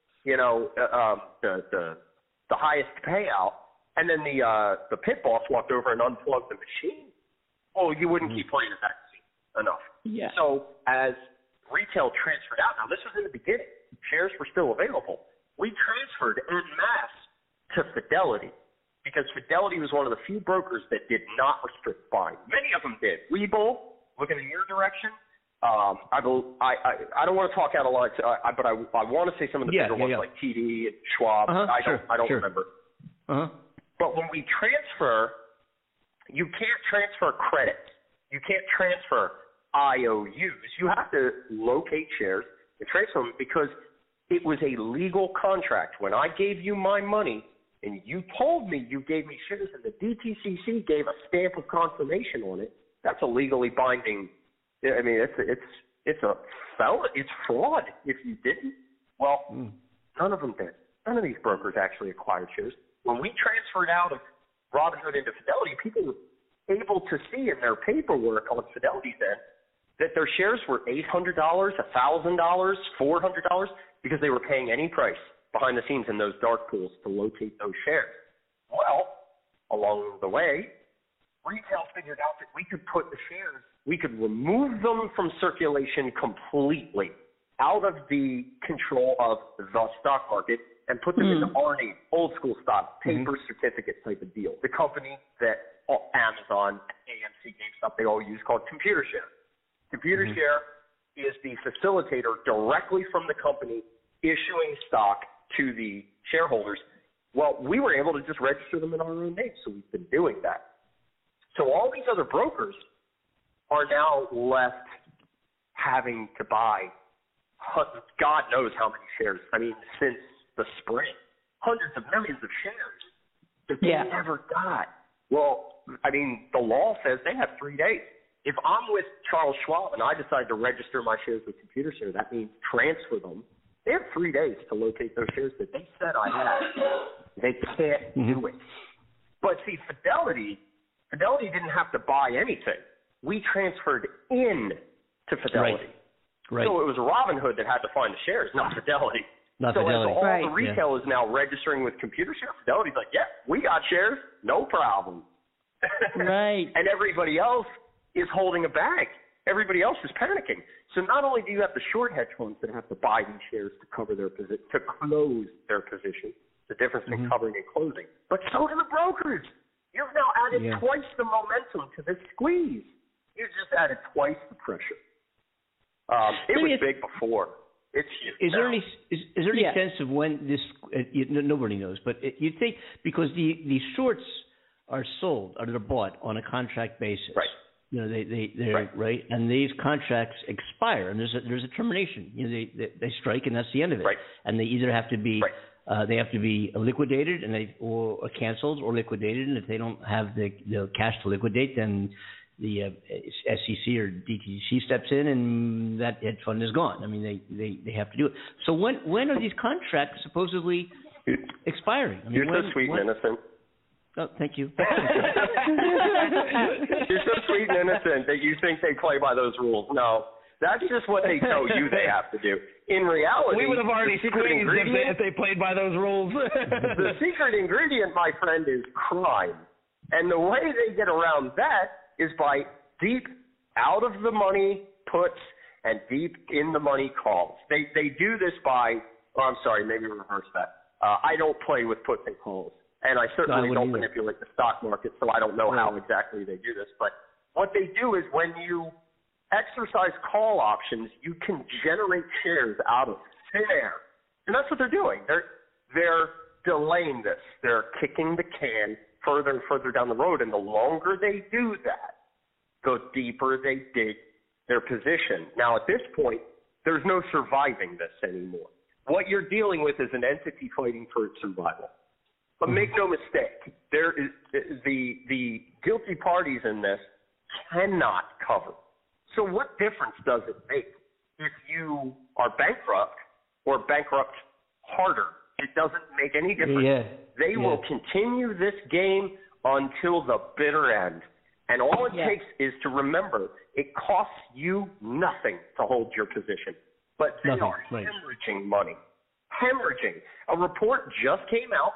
the highest payout, and then the pit boss walked over and unplugged the machine, you wouldn't keep playing at that casino enough. Yeah. So as retail transferred out, now this was in the beginning, shares were still available. We transferred en masse to Fidelity because Fidelity was one of the few brokers that did not restrict buying. Many of them did. Webull, looking in your direction. I don't want to talk out of line, but I want to say some of the bigger ones like TD and Schwab. I don't remember. But when we transfer, you can't transfer credits. You can't transfer IOUs. You have to locate shares and transfer them because it was a legal contract. When I gave you my money and you told me you gave me shares and the DTCC gave a stamp of confirmation on it, that's a legally binding. I mean, it's a felony. It's fraud if you didn't. Well, none of them did. None of these brokers actually acquired shares. When we transferred out of Robinhood into Fidelity, people were able to see in their paperwork on Fidelity's end that their shares were $800, $1,000, $400 because they were paying any price behind the scenes in those dark pools to locate those shares. Well, along the way, retail figured out that we could put the shares, we could remove them from circulation completely out of the control of the stock market and put them into Arnie, old school stock, paper certificate type of deal. The company that Amazon, AMC, GameStop, they all use called ComputerShare. ComputerShare is the facilitator directly from the company issuing stock to the shareholders. Well, we were able to just register them in our own name, so we've been doing that. So all these other brokers are now left having to buy God knows how many shares. I mean, since the spring, hundreds of millions of shares that they never got. Well, I mean, the law says they have 3 days. If I'm with Charles Schwab and I decide to register my shares with ComputerShare, that means transfer them. They have 3 days to locate those shares that they said I had. They can't do it. But see, Fidelity didn't have to buy anything. We transferred in to Fidelity. Right. So it was Robinhood that had to find the shares, not Fidelity. As all the retail is now registering with ComputerShare, Fidelity's like, we got shares, no problem. Right. And everybody else is holding a bag. Everybody else is panicking. So not only do you have the short hedge funds that have to buy these shares to cover their position, to close their position, the difference between covering and closing, but so do the brokers. You've now added twice the momentum to this squeeze. You just added twice the pressure. It was big before. It's huge. Is there any sense of when this? Nobody knows, but you think because the shorts are sold or they're bought on a contract basis, right? You know, they're right, and these contracts expire, and there's a termination. You know, they strike, and that's the end of it. Right. And they either have to be they have to be liquidated, and or canceled or liquidated, and if they don't have the cash to liquidate, then the SEC or DTC steps in, and that hedge fund is gone. I mean, they have to do it. So when are these contracts supposedly expiring? I mean, you're so sweet and innocent. Oh, thank you. You're so sweet and innocent that you think they play by those rules. No, that's just what they tell you they have to do. In reality, we would have already squeezed if they played by those rules. The secret ingredient, my friend, is crime. And the way they get around that is by deep out of the money puts and deep in the money calls. They do this by, maybe reverse that. I don't play with puts and calls. And I certainly don't manipulate the stock market, so I don't know how exactly they do this. But what they do is when you exercise call options, you can generate shares out of thin air. And that's what they're doing. They're delaying this. They're kicking the can further and further down the road. And the longer they do that, the deeper they dig their position. Now, at this point, there's no surviving this anymore. What you're dealing with is an entity fighting for its survival. But make no mistake, there is the guilty parties in this cannot cover. So what difference does it make if you are bankrupt or bankrupt harder? It doesn't make any difference. They will continue this game until the bitter end. And all it takes is to remember it costs you nothing to hold your position. But they are hemorrhaging money. Hemorrhaging. A report just came out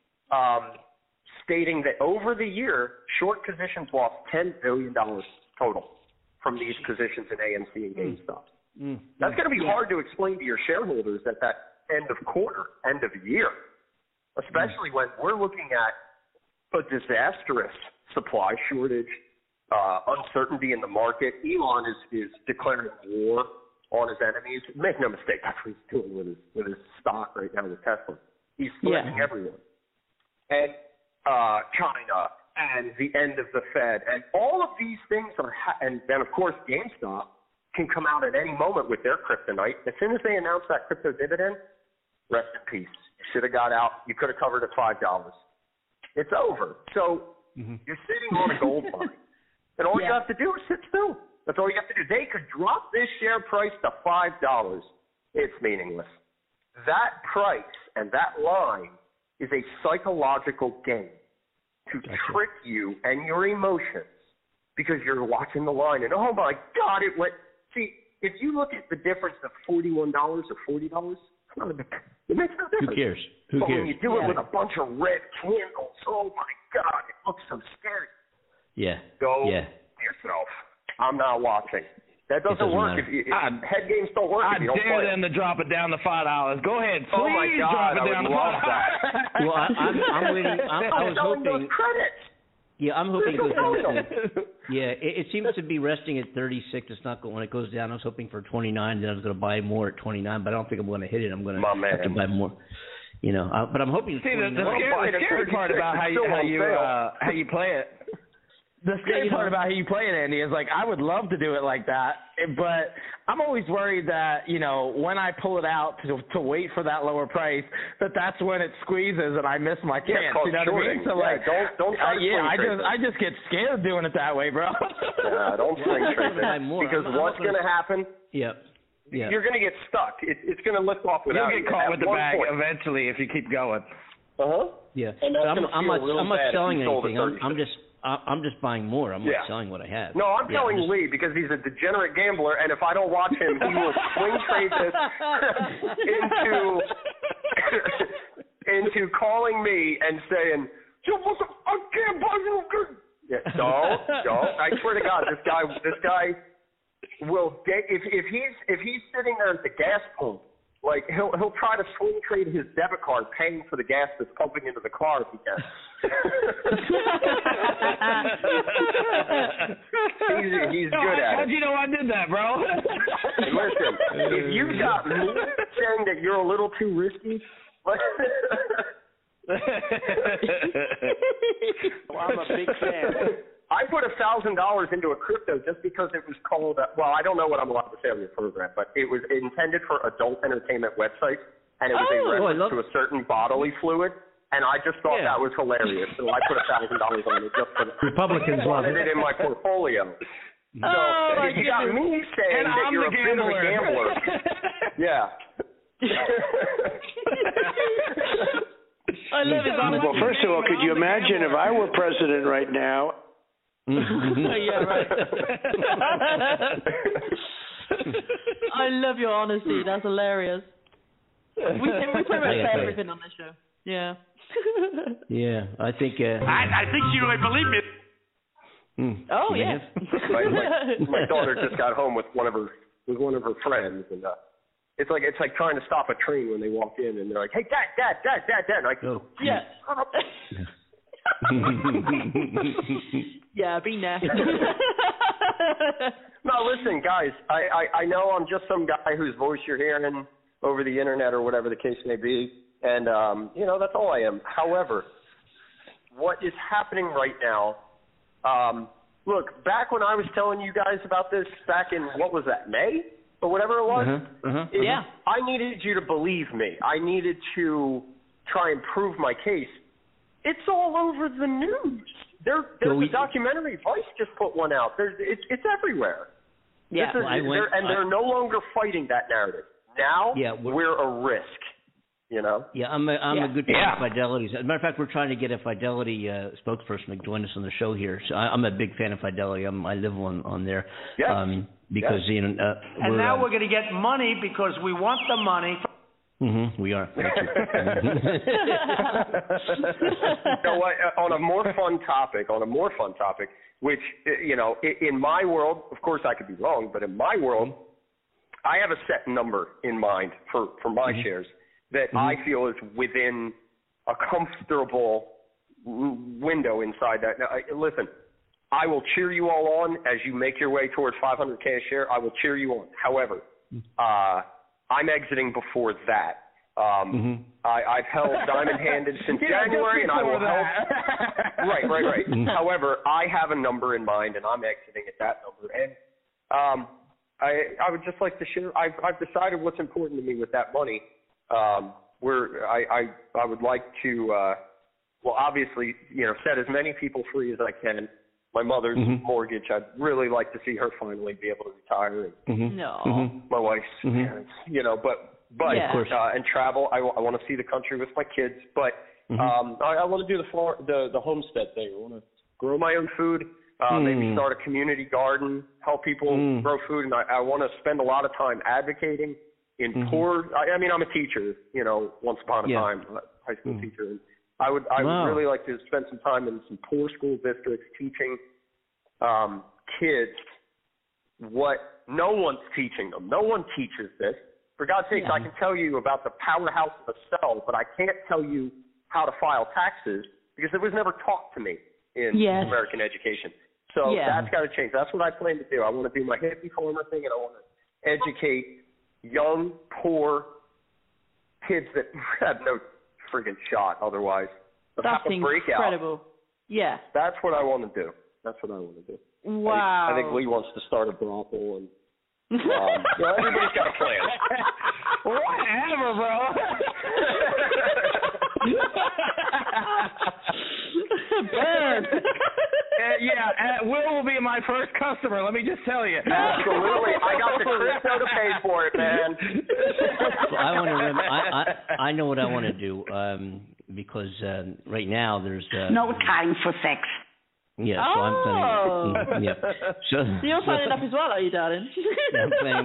stating that over the year, short positions lost $10 billion total from these positions in AMC and GameStop. That's going to be hard to explain to your shareholders at that end of quarter, end of year, especially when we're looking at a disastrous supply shortage, uncertainty in the market. Elon is declaring war on his enemies. Make no mistake, that's what he's doing with his stock right now with Tesla. He's threatening everyone. And China and the end of the Fed. And all of these things are and then, of course, GameStop can come out at any moment with their kryptonite. As soon as they announce that crypto dividend, rest in peace. You should have got out. You could have covered at $5. It's over. So you're sitting on a gold mine. And all you have to do is sit still. That's all you have to do. They could drop this share price to $5. It's meaningless. That price and that line is a psychological game to trick you and your emotions because you're watching the line and, oh, my God, it went. See, if you look at the difference of $41 or $40, it makes no difference. Who cares? But when you do it with a bunch of red candles, oh, my God, it looks so scary. Go yourself. I'm not watching. That doesn't work. Head games don't work if you don't play. I dare them to drop it down to $5. Go ahead, please. Oh my God, drop it down I would love that. Well, I'm waiting. I was hoping. Those credits. Yeah, I'm hoping it goes down. It seems to be resting at 36. It's not going when it goes down. I was hoping for 29. Then I was going to buy more at 29, but I don't think I'm going to hit it. I'm going to have to buy more. You know, but I'm hoping. See, the scary part about how you play it. The scary part about how you play it, Andy, is like I would love to do it like that, but I'm always worried that, you know, when I pull it out to wait for that lower price, that's when it squeezes and I miss my chance. You know what I mean? So don't try to I just get scared doing it that way, bro. Don't swing trade it. Because what's going to happen? You're going to get stuck. It's going to lift off without you. You'll get caught with the bag eventually if you keep going. Yeah. And I'm not selling anything. I'm just buying more. I'm not selling what I have. No, I'm telling Lee because he's a degenerate gambler, and if I don't watch him, he will swing trade this into calling me and saying, I can't buy you good. Don't. I swear to God, this guy will get if he's sitting there at the gas pump Like he'll try to swing trade his debit card, paying for the gas that's pumping into the car if he can. he's good at it. How'd you know I did that, bro? Listen, if you got me saying that you're a little too risky. Well, I'm a big fan. I put $1,000 into a crypto just because it was called. Well, I don't know what I'm allowed to say on your program, but it was intended for adult entertainment websites, and it was a reference to a certain bodily fluid, and I just thought that was hilarious, so I put $1,000 on it just for the Republicans love it in my portfolio. So if you got me saying that you're a bit of a gambler, yeah. I love his honesty. Well, first of all, could you imagine if I were president right now? Yeah, right. I love your honesty. That's hilarious. We pretty much say everything on this show. Yeah. Yeah, I think. I think you would believe me. Oh yeah. My daughter just got home with one of her friends, and it's like trying to stop a train when they walk in, and they're like, "Hey, Dad!" And I go, "Yeah." Yeah, be nasty. No, listen, guys. I know I'm just some guy whose voice you're hearing over the internet or whatever the case may be, and that's all I am. However, what is happening right now? Look, back when I was telling you guys about this, back in what was that, May or whatever it was? Yeah. I needed you to believe me. I needed to try and prove my case. It's all over the news. There's a documentary. Vice just put one out. It's everywhere. Yeah. They're no longer fighting that narrative. Now we're a risk. Yeah, I'm a good fan of Fidelity. As a matter of fact, we're trying to get a Fidelity spokesperson to join us on the show here. So I'm a big fan of Fidelity. I live on there. Yes. Because and now we're going to get money because we want the money. We are. You know what? On a more fun topic, which in my world, of course I could be wrong, but in my world, I have a set number in mind for my shares that I feel is within a comfortable window inside that. Now, listen, I will cheer you all on as you make your way towards 500K a share. I will cheer you on. However, I'm exiting before that. I've held diamond-handed since January, and I will help. Right. However, I have a number in mind, and I'm exiting at that number. And I would just like to share. I've decided what's important to me with that money. Where I would like to, obviously, set as many people free as I can. My mother's mortgage, I'd really like to see her finally be able to retire. And my wife's parents, but and travel. I want to see the country with my kids, but I want to do the homestead thing. I want to grow my own food, maybe start a community garden, help people grow food, and I want to spend a lot of time advocating in poor. I'm a teacher, once upon a time, high school teacher. And I would really like to spend some time in some poor school districts teaching kids what no one's teaching them. No one teaches this. For God's sakes, I can tell you about the powerhouse of a cell, but I can't tell you how to file taxes because it was never taught to me in American education. So that's got to change. That's what I plan to do. I want to do my hippie farmer thing, and I want to educate young, poor kids that have no friggin' shot otherwise. That's incredible. Yeah. That's what I want to do. Wow. I think Lee wants to start a brothel, and everybody's got a plan. Whatever, bro. Burn. Will be my first customer. Let me just tell you. Absolutely, I got the crypto to pay for it, man. I know what I want to do because right now there's no time for sex. Yeah, so I'm planning. So you're signing up as well, are you, darling? I'm planning.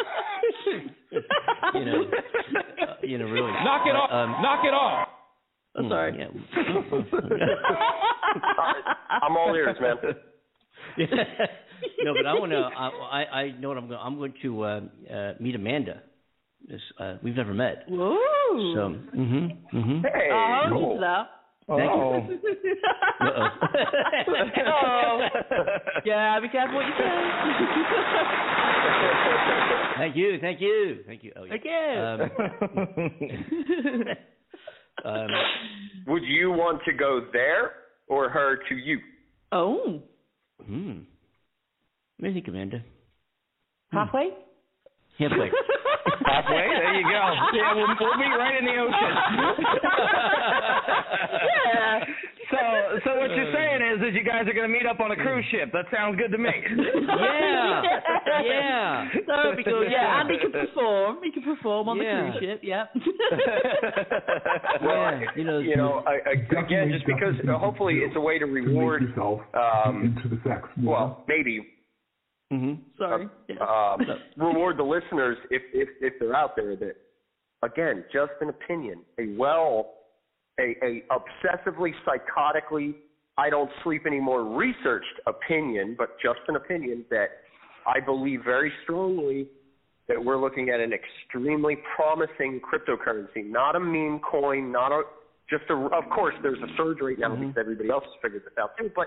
Really. Knock it off. Knock it off. Oh, sorry. I'm all ears, man. No, but I want to. I know what I'm going. I'm going to meet Amanda. We've never met. Whoa. So, Hey, I'll hold you cool. to that. Thank you. Oh. Oh. Yeah, be careful what you say. Thank you. Oh, yeah. Would you want to go there or her to you? Oh. What do you think, Amanda? Halfway? Halfway. Halfway? There you go. Yeah, we'll meet right in the ocean. Yeah. So what you're saying is that you guys are going to meet up on a cruise ship. That sounds good to me. Yeah. That would be good. Yeah, and he can perform. He can perform on the cruise ship. Yeah. Well, again, just because hopefully it's a way to reward. Well, maybe. Sorry. Reward the listeners if they're out there that, again, just an opinion, a obsessively, psychotically, I don't sleep anymore researched opinion, but just an opinion that I believe very strongly that we're looking at an extremely promising cryptocurrency, not a meme coin, of course there's a surge right now because everybody else has figured this out too, but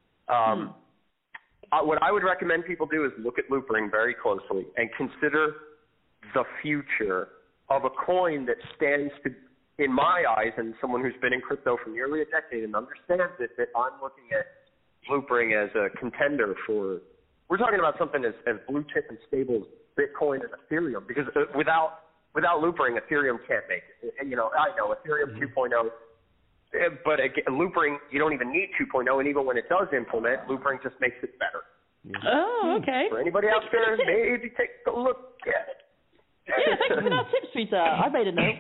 what I would recommend people do is look at Loopring very closely and consider the future of a coin that stands to, in my eyes, and someone who's been in crypto for nearly a decade and understands it, that I'm looking at Loopring as a contender for, we're talking about something as blue chip and stable as Bitcoin and Ethereum, because without Loopring, Ethereum can't make it. And, I know Ethereum 2.0, but again, Loopring, you don't even need 2.0, and even when it does implement, Loopring just makes it better. Oh, okay. For anybody out there, maybe take a look at it. Yeah, thanks for that tip, sweetheart. I made a note.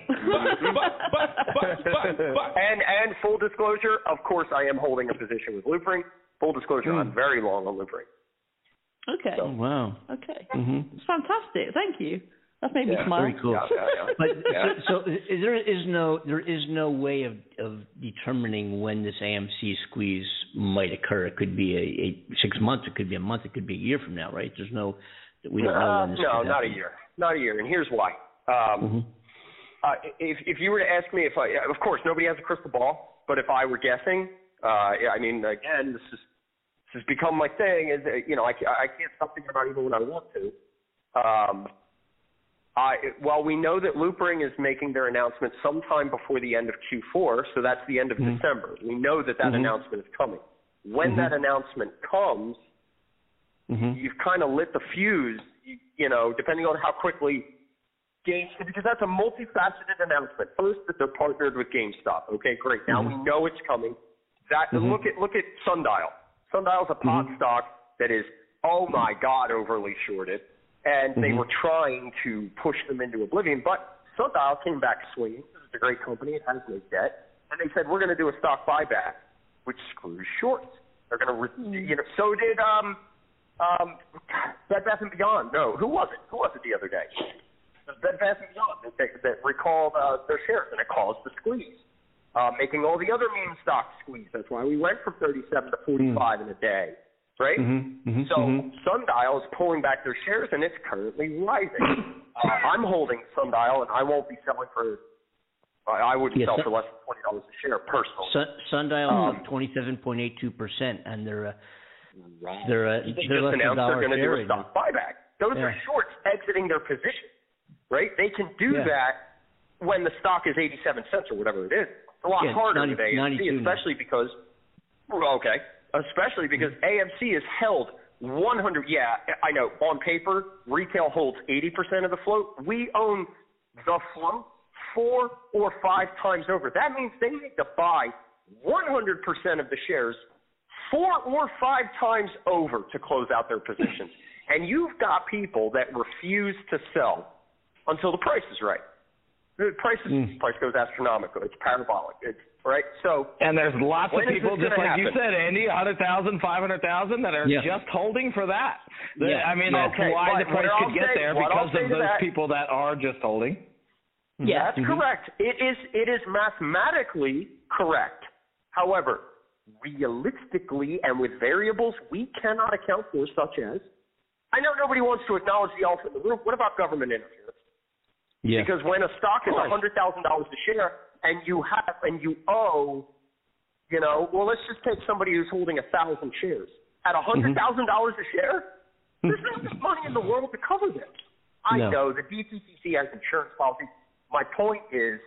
And full disclosure, of course, I am holding a position with Loopring. Full disclosure, I'm very long on Loopring. Okay. Oh, wow. Okay. It's fantastic. Thank you. That's made me smile. Very cool. Yeah. But so there is no way of determining when this AMC squeeze might occur. It could be a 6 months, it could be a month, it could be a year from now, right? We don't know when this No, not a year. Not a year, and here's why. If you were to ask me of course, nobody has a crystal ball, but if I were guessing, again, this has become my thing, is I can't stop thinking about it even when I want to. Well, we know that Loopring is making their announcement sometime before the end of Q4, so that's the end of December. We know that announcement is coming. When that announcement comes, you've kind of lit the fuse, depending on how quickly GameStop, because that's a multifaceted announcement. First, that they're partnered with GameStop. Okay, great. Now we know it's coming. Look at Sundial. Sundial's a pot stock that is, oh my God, overly shorted. And they were trying to push them into oblivion, but Sundial came back swinging. This is a great company; it has no debt, and they said we're going to do a stock buyback, which screws shorts. They're going to, So did Bed Bath & Beyond. No, who was it? Who was it the other day? It was Bed Bath & Beyond that recalled their shares, and it caused the squeeze, making all the other meme stocks squeeze. That's why we went from 37 to 45 in a day. Right? So Sundial is pulling back their shares, and it's currently rising. I'm holding Sundial, and I won't be selling for I wouldn't sell for less than $20 a share personally. Sundial is up 27.82%, and they're less than $1 they're going to do a share. stock buyback. Those are shorts exiting their position, right? They can do that when the stock is 87 cents or whatever it is. It's a lot harder today, especially because AMC is held 100. Yeah, I know. On paper, retail holds 80% of the float. We own the float 4 or 5 times over. That means they need to buy 100% of the shares 4 or 5 times over to close out their positions. And you've got people that refuse to sell until the price is right. The price goes astronomical. It's parabolic. It's right. So, and there's lots of people, just like you said, Andy, 100,000, 500,000 that are just holding for that. That's why the price could get there, because of those people that are just holding. Yeah, that's correct. It is mathematically correct. However, realistically and with variables we cannot account for, such as, I know nobody wants to acknowledge the elephant in the room. What about government interference? Yeah. Because when a stock is $100,000 a share and you owe, well, let's just take somebody who's holding 1,000 shares at $100,000 a share. There's not enough money in the world to cover this. I know the DTCC has insurance policies. My point is,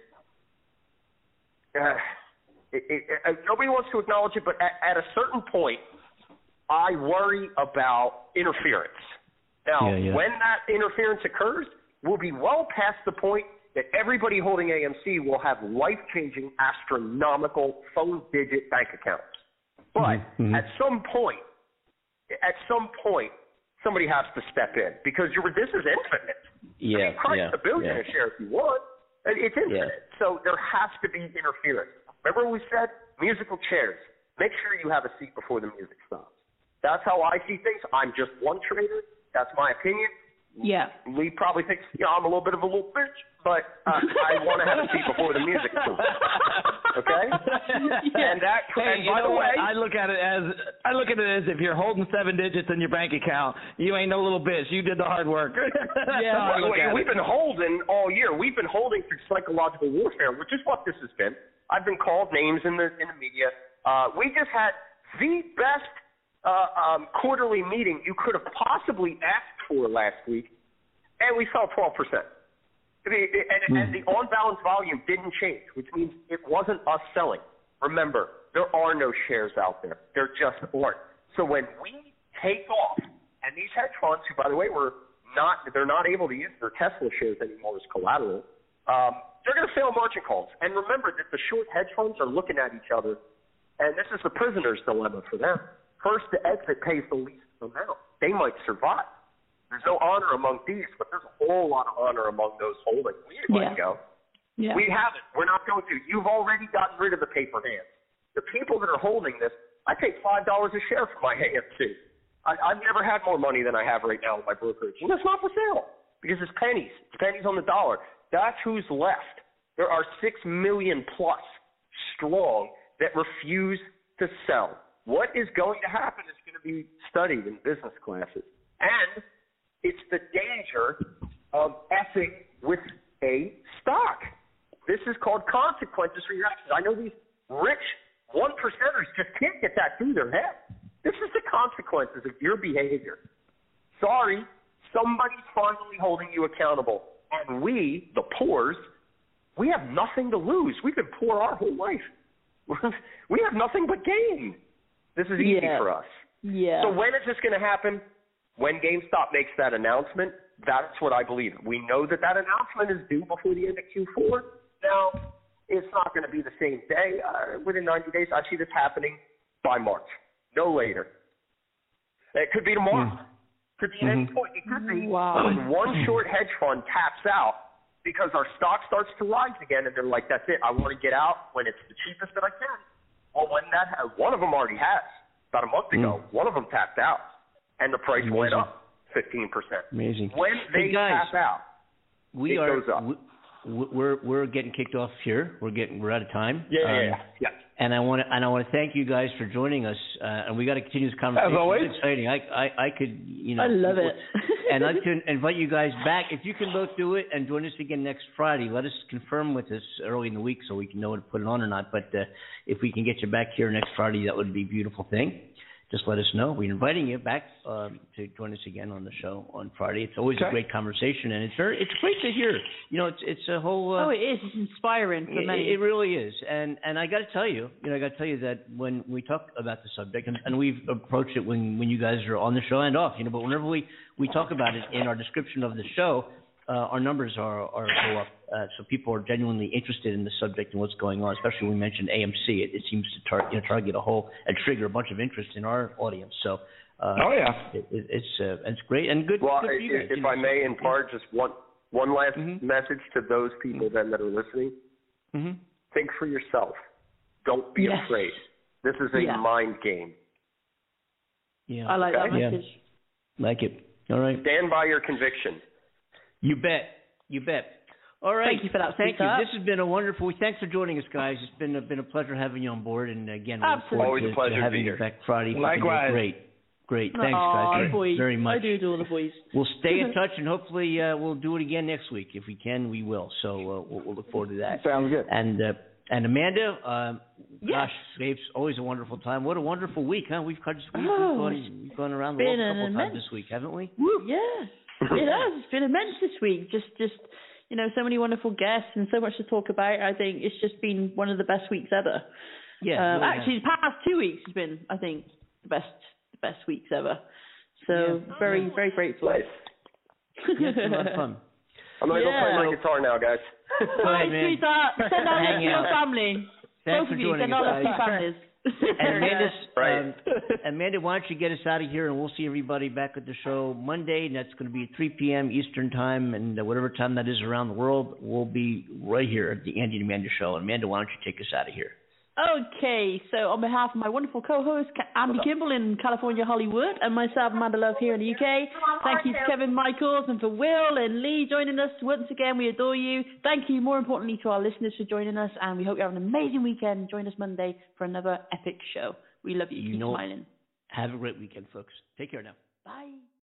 nobody wants to acknowledge it, but at a certain point, I worry about interference. Now, when that interference occurs, we'll be well past the point that everybody holding AMC will have life-changing, astronomical phone-digit bank accounts. But at some point, somebody has to step in because this is infinite. Yeah, a billion a share if you want. It's infinite. So there has to be interference. Remember we said musical chairs. Make sure you have a seat before the music stops. That's how I see things. I'm just one trader. That's my opinion. Yeah. Lee probably thinks, I'm a little bit of a little bitch, but I want to have a seat before the music starts. Okay? And by the way, I look at it as if you're holding 7 digits in your bank account, you ain't no little bitch. You did the hard work. We've been holding all year. We've been holding through psychological warfare, which is what this has been. I've been called names in the media. We just had the best quarterly meeting you could have possibly asked for last week, and we fell 12%. And the on-balance volume didn't change, which means it wasn't us selling. Remember, there are no shares out there. There just aren't. So when we take off, and these hedge funds, who, by the way, they're not able to use their Tesla shares anymore as collateral, they're going to fail margin calls. And remember that the short hedge funds are looking at each other, and this is the prisoner's dilemma for them. First to exit pays the least amount. They might survive. There's no honor among thieves, but there's a whole lot of honor among those holding. We ain't letting go. Yeah. We haven't. We're not going to. You've already gotten rid of the paper hands. The people that are holding this, I pay $5 a share for my AMC. I've never had more money than I have right now with my brokerage. And it's not for sale because it's pennies. It's pennies on the dollar. That's who's left. There are 6 million plus strong that refuse to sell. What is going to happen is going to be studied in business classes. And it's the danger of effing with a stock. This is called consequences for your actions. I know these rich 1%ers just can't get that through their head. This is the consequences of your behavior. Sorry, somebody's finally holding you accountable. And we, the poors, we have nothing to lose. We've been poor our whole life. We have nothing but gain. This is easy for us. Yeah. So when is this going to happen? When GameStop makes that announcement, that's what I believe. We know that announcement is due before the end of Q4. Now, it's not going to be the same day. Within 90 days, I see this happening by March, no later. It could be tomorrow. Could be at any point. It could be when one short hedge fund taps out because our stock starts to rise again, and they're like, that's it. I want to get out when it's the cheapest that I can. Well, one of them already has. About a month ago, one of them tapped out, and the price went up 15%. Amazing. When they tap out, it goes up. We're getting kicked off here. We're out of time. Yeah. And I want to thank you guys for joining us. And we got to continue this conversation. As always. It's exciting. I could, I love it. And I'd like to invite you guys back. If you can both do it and join us again next Friday, let us confirm with us early in the week so we can know to put it on or not. But if we can get you back here next Friday, that would be a beautiful thing. Just let us know. We're inviting you back to join us again on the show on Friday. It's always a great conversation, and it's great to hear. It's a whole. It is. It's inspiring for many. It really is, and I got to tell you, that when we talk about the subject, and we've approached it when you guys are on the show and off, but whenever we talk about it in our description of the show, our numbers are go up. So people are genuinely interested in the subject and what's going on, especially when we mentioned AMC. It seems to target and trigger a bunch of interest in our audience. So, it's great and good. Well, good for you guys, if I may impart just one last message to those people then that are listening, think for yourself. Don't be afraid. This is a mind game. Yeah, I like that message. Like it. All right. Stand by your conviction. You bet. All right. Thank you for that. Thank you. This has been a wonderful. Thanks for joining us, guys. It's been a pleasure having you on board, and again, absolutely always a pleasure to having you back Friday. Likewise. Great. Great. Thanks, guys, boys. very much. I do all the boys. We'll stay in touch, and hopefully we'll do it again next week. If we can, we will. So we'll look forward to that. Sounds good. And Amanda, Yes. gosh, it's always a wonderful time. What a wonderful week, huh? We've gone around the world a couple times this week, haven't we? Yeah, it has. It's been immense this week. Just so many wonderful guests and so much to talk about. I think it's just been one of the best weeks ever. Yeah. Actually, the past 2 weeks has been, I think, the best weeks ever. So very, very grateful. Nice. Yeah, it's been a lot of fun. I'm going to go play my guitar now, guys. Go ahead, man. Sweetheart. Send our love to your family. Thanks Both for of you, joining send us, our love to your guys. families. And Amanda, why don't you get us out of here, and we'll see everybody back at the show Monday, and that's going to be at 3 p.m. Eastern Time, and whatever time that is around the world, we'll be right here at the Andy and Amanda Show. And Amanda, why don't you take us out of here? Okay, so on behalf of my wonderful co-host, Andy Kimball in California, Hollywood, and myself, Amanda Love, here in the UK, thank you to Kevin Michaels and for Will and Lee joining us. Once again, we adore you. Thank you, more importantly, to our listeners for joining us, and we hope you have an amazing weekend. Join us Monday for another epic show. We love you. Keep smiling. Have a great weekend, folks. Take care now. Bye.